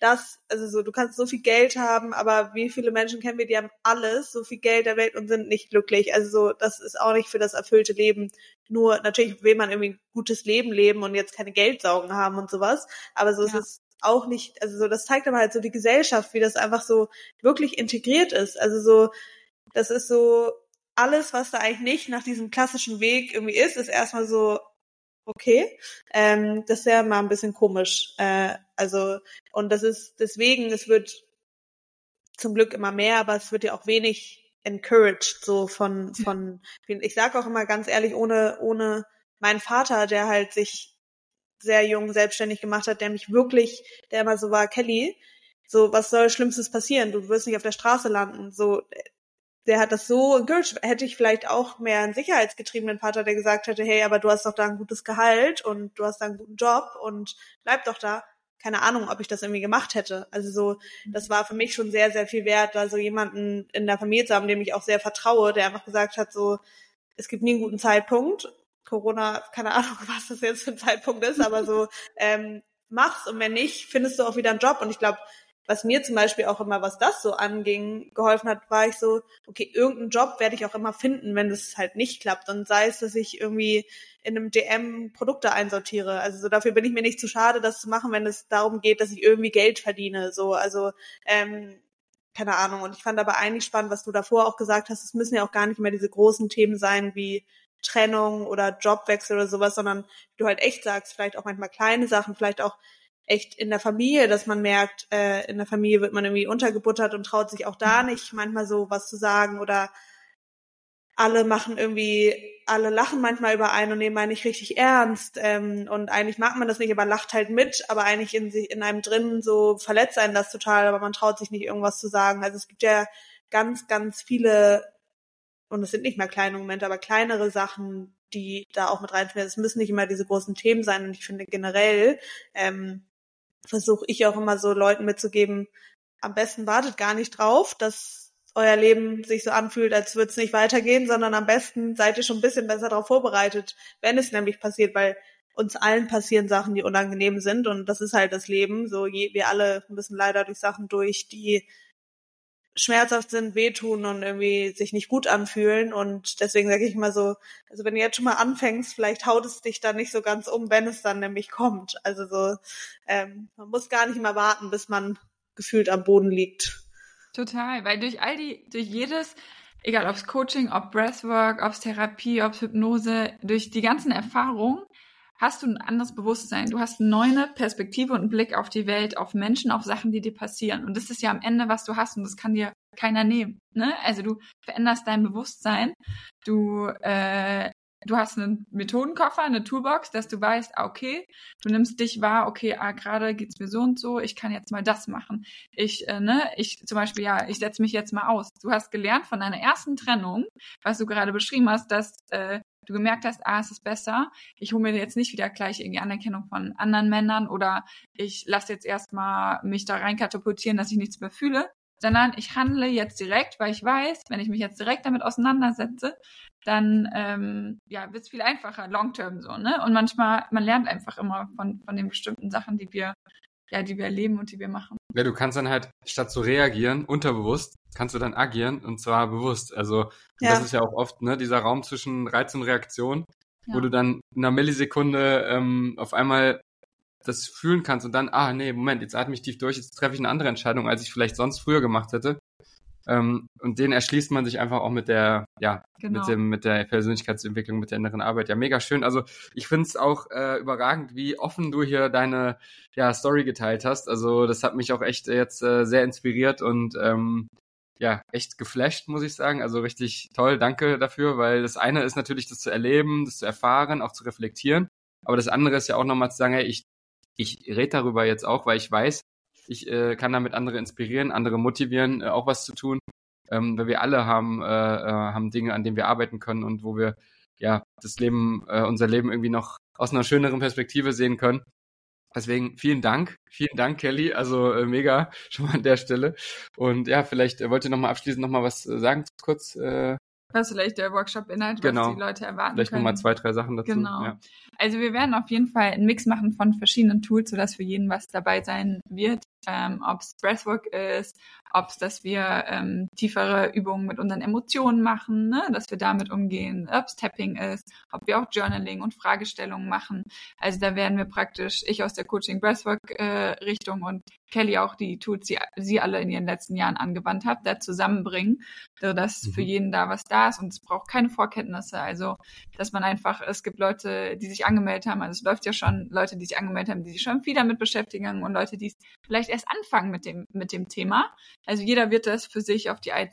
Speaker 3: kannst so viel Geld haben, aber wie viele Menschen kennen wir, die haben alles, so viel Geld der Welt und sind nicht glücklich. Also so, das ist auch nicht für das erfüllte Leben. Nur, natürlich will man irgendwie ein gutes Leben leben und jetzt keine Geldsorgen haben und sowas. Aber so ist es auch nicht, also so, das zeigt aber halt so die Gesellschaft, wie das einfach so wirklich integriert ist. Also so, das ist so, alles, was da eigentlich nicht nach diesem klassischen Weg irgendwie ist erstmal so, okay, das ist ja mal ein bisschen komisch. Und das ist deswegen, es wird zum Glück immer mehr, aber es wird ja auch wenig encouraged, so von ich sage auch immer ganz ehrlich, ohne meinen Vater, der halt sich sehr jung selbstständig gemacht hat, der immer so war, Kelly, so, was soll Schlimmstes passieren? Du wirst nicht auf der Straße landen, so, der hat das so encouraged. Hätte ich vielleicht auch mehr einen sicherheitsgetriebenen Vater, der gesagt hätte, hey, aber du hast doch da ein gutes Gehalt und du hast da einen guten Job und bleib doch da. Keine Ahnung, ob ich das irgendwie gemacht hätte. Also so, das war für mich schon sehr, sehr viel wert, da so jemanden in der Familie zu haben, dem ich auch sehr vertraue, der einfach gesagt hat, so, es gibt nie einen guten Zeitpunkt. Corona, keine Ahnung, was das jetzt für ein Zeitpunkt ist, aber so, mach's und wenn nicht, findest du auch wieder einen Job. Und ich glaube, was mir zum Beispiel auch immer, was das so anging, geholfen hat, war ich so, okay, irgendeinen Job werde ich auch immer finden, wenn es halt nicht klappt. Und sei es, dass ich irgendwie in einem DM Produkte einsortiere. Also so, dafür bin ich mir nicht zu schade, das zu machen, wenn es darum geht, dass ich irgendwie Geld verdiene. So, also keine Ahnung. Und ich fand aber eigentlich spannend, was du davor auch gesagt hast, es müssen ja auch gar nicht mehr diese großen Themen sein wie Trennung oder Jobwechsel oder sowas, sondern wie du halt echt sagst, vielleicht auch manchmal kleine Sachen, vielleicht auch echt in der Familie, dass man merkt, in der Familie wird man irgendwie untergebuttert und traut sich auch da nicht manchmal so was zu sagen oder alle lachen manchmal über einen und nehmen einen nicht richtig ernst und eigentlich mag man das nicht, aber lacht halt mit, aber eigentlich in einem drin so verletzt einen das total, aber man traut sich nicht irgendwas zu sagen. Also es gibt ja ganz, ganz viele, und es sind nicht mehr kleine Momente, aber kleinere Sachen, die da auch mit reinspielen. Es müssen nicht immer diese großen Themen sein und ich finde generell versuche ich auch immer so Leuten mitzugeben, am besten wartet gar nicht drauf, dass euer Leben sich so anfühlt, als würde es nicht weitergehen, sondern am besten seid ihr schon ein bisschen besser darauf vorbereitet, wenn es nämlich passiert, weil uns allen passieren Sachen, die unangenehm sind und das ist halt das Leben. So, wir alle müssen leider durch Sachen durch, die schmerzhaft sind, wehtun und irgendwie sich nicht gut anfühlen und deswegen sage ich mal so, also wenn du jetzt schon mal anfängst, vielleicht haut es dich dann nicht so ganz um, wenn es dann nämlich kommt. Also so, man muss gar nicht mal warten, bis man gefühlt am Boden liegt.
Speaker 4: Total, weil durch jedes, egal ob es Coaching, ob Breathwork, ob es Therapie, ob es Hypnose, durch die ganzen Erfahrungen hast du ein anderes Bewusstsein. Du hast eine neue Perspektive und einen Blick auf die Welt, auf Menschen, auf Sachen, die dir passieren. Und das ist ja am Ende, was du hast und das kann dir keiner nehmen. Ne? Also du veränderst dein Bewusstsein. Du hast einen Methodenkoffer, eine Toolbox, dass du weißt, okay, du nimmst dich wahr, okay, gerade geht's mir so und so, ich kann jetzt mal das machen. Ich zum Beispiel, ich setze mich jetzt mal aus. Du hast gelernt von deiner ersten Trennung, was du gerade beschrieben hast, dass du gemerkt hast, es ist besser, ich hole mir jetzt nicht wieder gleich irgendwie Anerkennung von anderen Männern oder ich lasse jetzt erstmal mich da rein katapultieren, dass ich nichts mehr fühle, sondern ich handle jetzt direkt, weil ich weiß, wenn ich mich jetzt direkt damit auseinandersetze, dann wird es viel einfacher, long term so, ne? Und manchmal, man lernt einfach immer von den bestimmten Sachen, die wir erleben und die wir machen.
Speaker 2: Ja, du kannst dann halt, statt zu reagieren, unterbewusst, kannst du dann agieren und zwar bewusst. Also das ist ja auch oft, ne, dieser Raum zwischen Reiz und Reaktion, wo du dann in einer Millisekunde auf einmal das fühlen kannst und dann, Moment, jetzt atme ich tief durch, jetzt treffe ich eine andere Entscheidung, als ich vielleicht sonst früher gemacht hätte. Und den erschließt man sich einfach auch mit der, mit der Persönlichkeitsentwicklung, mit der inneren Arbeit. Ja, mega schön. Also ich finde es auch überragend, wie offen du hier deine Story geteilt hast. Also das hat mich auch echt jetzt sehr inspiriert und echt geflasht, muss ich sagen. Also richtig toll, danke dafür, weil das eine ist natürlich, das zu erleben, das zu erfahren, auch zu reflektieren. Aber das andere ist ja auch nochmal zu sagen, hey, ich rede darüber jetzt auch, weil ich weiß, ich kann damit andere inspirieren, andere motivieren, auch was zu tun, weil wir alle haben Dinge, an denen wir arbeiten können und wo wir das Leben, unser Leben irgendwie noch aus einer schöneren Perspektive sehen können. Deswegen vielen Dank, Kelly, also mega schon mal an der Stelle. Und vielleicht wollt ihr nochmal abschließend nochmal was sagen, kurz.
Speaker 4: Was vielleicht der Workshop-Inhalt, was die Leute erwarten
Speaker 2: vielleicht
Speaker 4: können.
Speaker 2: Vielleicht nochmal 2-3 Sachen dazu.
Speaker 4: Genau.
Speaker 2: Ja.
Speaker 4: Also wir werden auf jeden Fall einen Mix machen von verschiedenen Tools, sodass für jeden was dabei sein wird. Ob es Breathwork ist, ob es, dass wir tiefere Übungen mit unseren Emotionen machen, ne? Dass wir damit umgehen, ob es Tapping ist, ob wir auch Journaling und Fragestellungen machen. Also da werden wir praktisch, ich aus der Coaching-Breathwork-Richtung und Kelly auch die Tools, die sie alle in ihren letzten Jahren angewandt hat, da zusammenbringen, sodass für jeden da was da Spaß und es braucht keine Vorkenntnisse. Also, dass man einfach, es gibt Leute, die sich angemeldet haben, also es läuft ja schon, Leute, die sich angemeldet haben, die sich schon viel damit beschäftigen und Leute, die vielleicht erst anfangen mit dem Thema. Also jeder wird das für sich auf die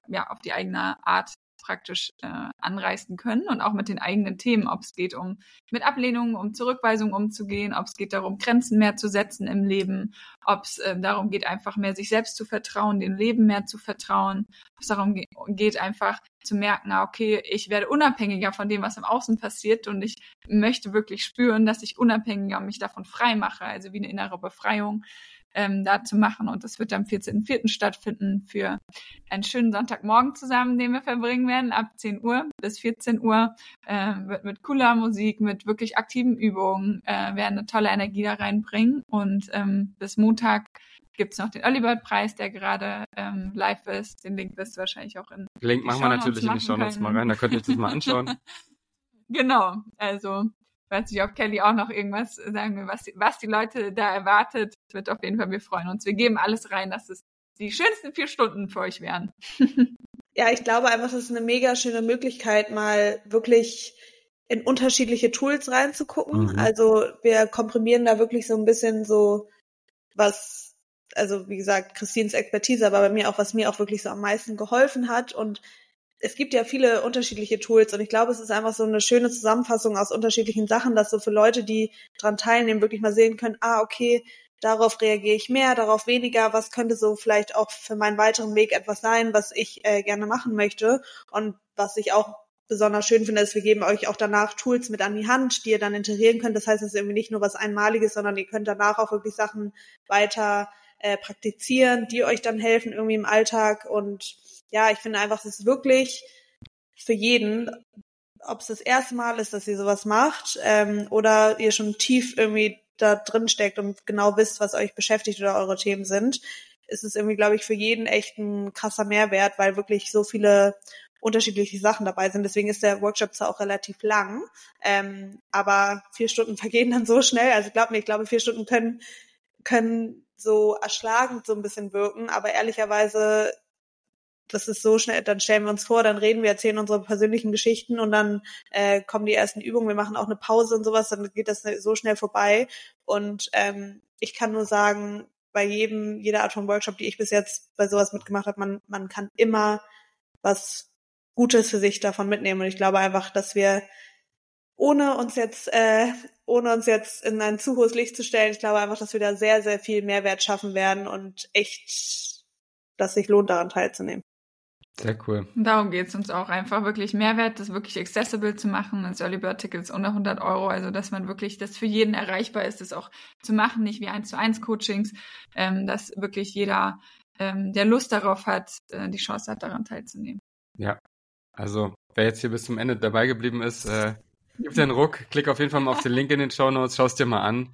Speaker 4: eigene Art praktisch anreißen können und auch mit den eigenen Themen, ob es geht mit Ablehnungen, um Zurückweisungen umzugehen, ob es geht darum, Grenzen mehr zu setzen im Leben, ob es darum geht, einfach mehr sich selbst zu vertrauen, dem Leben mehr zu vertrauen, ob es darum geht, einfach zu merken, okay, ich werde unabhängiger von dem, was im Außen passiert und ich möchte wirklich spüren, dass ich unabhängiger mich davon frei mache, also wie eine innere Befreiung da zu machen. Und das wird am 14.04. stattfinden für einen schönen Sonntagmorgen zusammen, den wir verbringen werden, ab 10 Uhr bis 14 Uhr. Wird mit cooler Musik, mit wirklich aktiven Übungen, werden eine tolle Energie da reinbringen. Und bis Montag gibt's noch den Early Bird Preis, der gerade live ist. Den Link wirst du wahrscheinlich auch in
Speaker 2: den Link machen wir natürlich in die Shownotes mal rein, da könnt ihr euch das mal anschauen.
Speaker 4: Genau, also weiß nicht, ob Kelly auch noch irgendwas sagen will, was die Leute da erwartet. Wird auf jeden Fall, wir freuen uns. Wir geben alles rein, dass es die schönsten 4 Stunden für euch werden.
Speaker 3: Ja, ich glaube einfach, das ist eine mega schöne Möglichkeit, mal wirklich in unterschiedliche Tools reinzugucken.
Speaker 2: Mhm.
Speaker 3: Also wir komprimieren da wirklich so ein bisschen so was, also wie gesagt, Christines Expertise, aber bei mir auch, was mir auch wirklich so am meisten geholfen hat. Und es gibt ja viele unterschiedliche Tools und ich glaube, es ist einfach so eine schöne Zusammenfassung aus unterschiedlichen Sachen, dass so für Leute, die dran teilnehmen, wirklich mal sehen können, okay, darauf reagiere ich mehr, darauf weniger, was könnte so vielleicht auch für meinen weiteren Weg etwas sein, was ich gerne machen möchte. Und was ich auch besonders schön finde, ist, wir geben euch auch danach Tools mit an die Hand, die ihr dann integrieren könnt. Das heißt, es ist irgendwie nicht nur was Einmaliges, sondern ihr könnt danach auch wirklich Sachen weiter praktizieren, die euch dann helfen irgendwie im Alltag. Und ja, ich finde einfach, es ist wirklich für jeden, ob es das erste Mal ist, dass ihr sowas macht, oder ihr schon tief irgendwie da drin steckt und genau wisst, was euch beschäftigt oder eure Themen sind, ist es irgendwie, glaube ich, für jeden echt ein krasser Mehrwert, weil wirklich so viele unterschiedliche Sachen dabei sind. Deswegen ist der Workshop zwar auch relativ lang, aber 4 Stunden vergehen dann so schnell. Also glaubt mir, ich glaube, 4 Stunden können so erschlagend so ein bisschen wirken, aber ehrlicherweise, das ist so schnell, dann stellen wir uns vor, dann reden wir, erzählen unsere persönlichen Geschichten und dann kommen die ersten Übungen, wir machen auch eine Pause und sowas, dann geht das so schnell vorbei. Und ich kann nur sagen, bei jeder Art von Workshop, die ich bis jetzt bei sowas mitgemacht habe, man kann immer was Gutes für sich davon mitnehmen. Und ich glaube einfach, dass wir ohne uns jetzt in ein zu hohes Licht zu stellen, ich glaube einfach, dass wir da sehr, sehr viel Mehrwert schaffen werden und echt, dass sich lohnt, daran teilzunehmen.
Speaker 2: Sehr cool.
Speaker 4: Darum geht es uns auch einfach wirklich Mehrwert, das wirklich accessible zu machen. Das Early Bird Ticket ist unter 100 €, also dass man wirklich, das für jeden erreichbar ist, das auch zu machen, nicht wie 1:1 Coachings, dass wirklich jeder, der Lust darauf hat, die Chance hat, daran teilzunehmen.
Speaker 2: Ja, also wer jetzt hier bis zum Ende dabei geblieben ist, gib dir einen Ruck, klick auf jeden Fall mal auf den Link in den Shownotes, schau es dir mal an.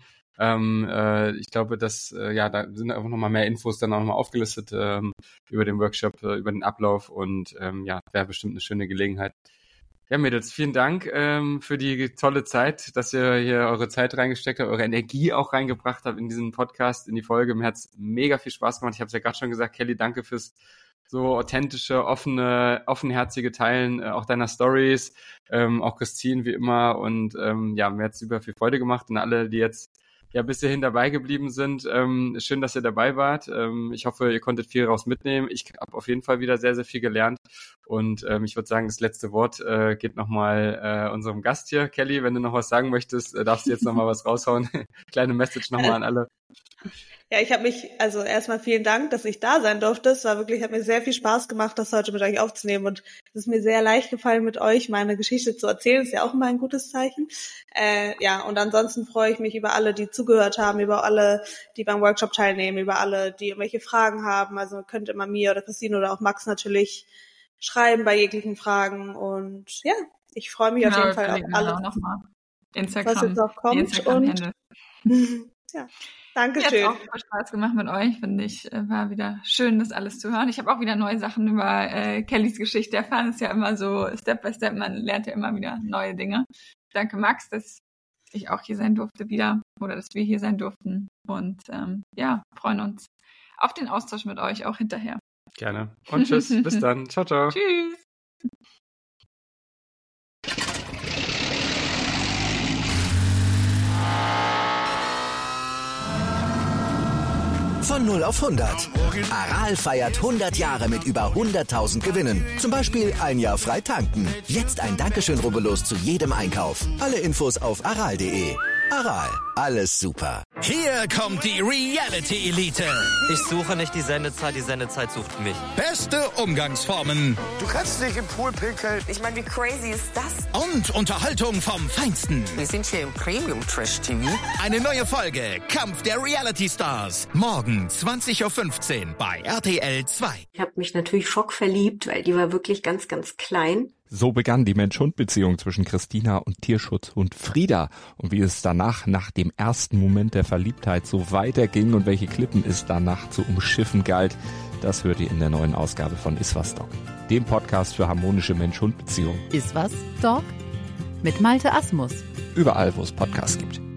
Speaker 2: Ich glaube, dass da sind einfach nochmal mehr Infos dann auch nochmal aufgelistet über den Workshop, über den Ablauf und wäre bestimmt eine schöne Gelegenheit. Ja, Mädels, vielen Dank für die tolle Zeit, dass ihr hier eure Zeit reingesteckt habt, eure Energie auch reingebracht habt in diesen Podcast, in die Folge. Mir hat's mega viel Spaß gemacht. Ich habe es ja gerade schon gesagt, Kelly, danke fürs so authentische, offenherzige Teilen auch deiner Stories, auch Christine wie immer und mir hat's super viel Freude gemacht und alle, die jetzt bis hierhin dabei geblieben sind. Schön, dass ihr dabei wart. Ich hoffe, ihr konntet viel raus mitnehmen. Ich habe auf jeden Fall wieder sehr, sehr viel gelernt. Und ich würde sagen, das letzte Wort geht nochmal unserem Gast hier. Kelly, wenn du noch was sagen möchtest, darfst du jetzt nochmal was raushauen. Kleine Message nochmal an alle.
Speaker 3: Ja, also erstmal vielen Dank, dass ich da sein durfte. Es war wirklich, hat mir sehr viel Spaß gemacht, das heute mit euch aufzunehmen und es ist mir sehr leicht gefallen, mit euch meine Geschichte zu erzählen. Ist ja auch immer ein gutes Zeichen. Und ansonsten freue ich mich über alle, die zugehört haben, über alle, die beim Workshop teilnehmen, über alle, die irgendwelche Fragen haben. Also könnt immer mir oder Christine oder auch Max natürlich schreiben bei jeglichen Fragen und ja, ich freue mich auf jeden Fall auf alles,
Speaker 4: Instagram,
Speaker 3: was jetzt noch kommt und ja. Dankeschön.
Speaker 4: Hat auch Spaß gemacht mit euch, finde ich. War wieder schön, das alles zu hören. Ich habe auch wieder neue Sachen über Kellys Geschichte erfahren. Es ist ja immer so Step by Step, man lernt ja immer wieder neue Dinge. Danke, Max, dass ich auch hier sein durfte wieder oder dass wir hier sein durften. Und freuen uns auf den Austausch mit euch auch hinterher.
Speaker 2: Gerne. Und tschüss, bis dann. Ciao, ciao.
Speaker 4: Tschüss.
Speaker 1: Von 0 auf 100. Aral feiert 100 Jahre mit über 100.000 Gewinnen. Zum Beispiel ein Jahr frei tanken. Jetzt ein Dankeschön, rubbellos zu jedem Einkauf. Alle Infos auf aral.de. Aral, alles super.
Speaker 5: Hier kommt die Reality-Elite.
Speaker 6: Ich suche nicht die Sendezeit sucht mich.
Speaker 5: Beste Umgangsformen.
Speaker 7: Du kannst nicht im Pool pinkeln.
Speaker 8: Ich meine, wie crazy ist das?
Speaker 5: Und Unterhaltung vom Feinsten.
Speaker 8: Wir sind hier im Premium-Trash-TV.
Speaker 5: Eine neue Folge Kampf der Reality-Stars. Morgen 20.15 Uhr bei RTL 2.
Speaker 9: Ich habe mich natürlich schockverliebt, weil die war wirklich ganz, ganz klein.
Speaker 10: So begann die Mensch-Hund-Beziehung zwischen Christina und Tierschutzhund Frieda. Und wie es danach, nach dem ersten Moment der Verliebtheit, so weiterging und welche Klippen es danach zu umschiffen galt, das hört ihr in der neuen Ausgabe von Iswas Dog, dem Podcast für harmonische Mensch-Hund-Beziehungen.
Speaker 11: Iswas Dog? Mit Malte Asmus.
Speaker 10: Überall, wo es Podcasts gibt.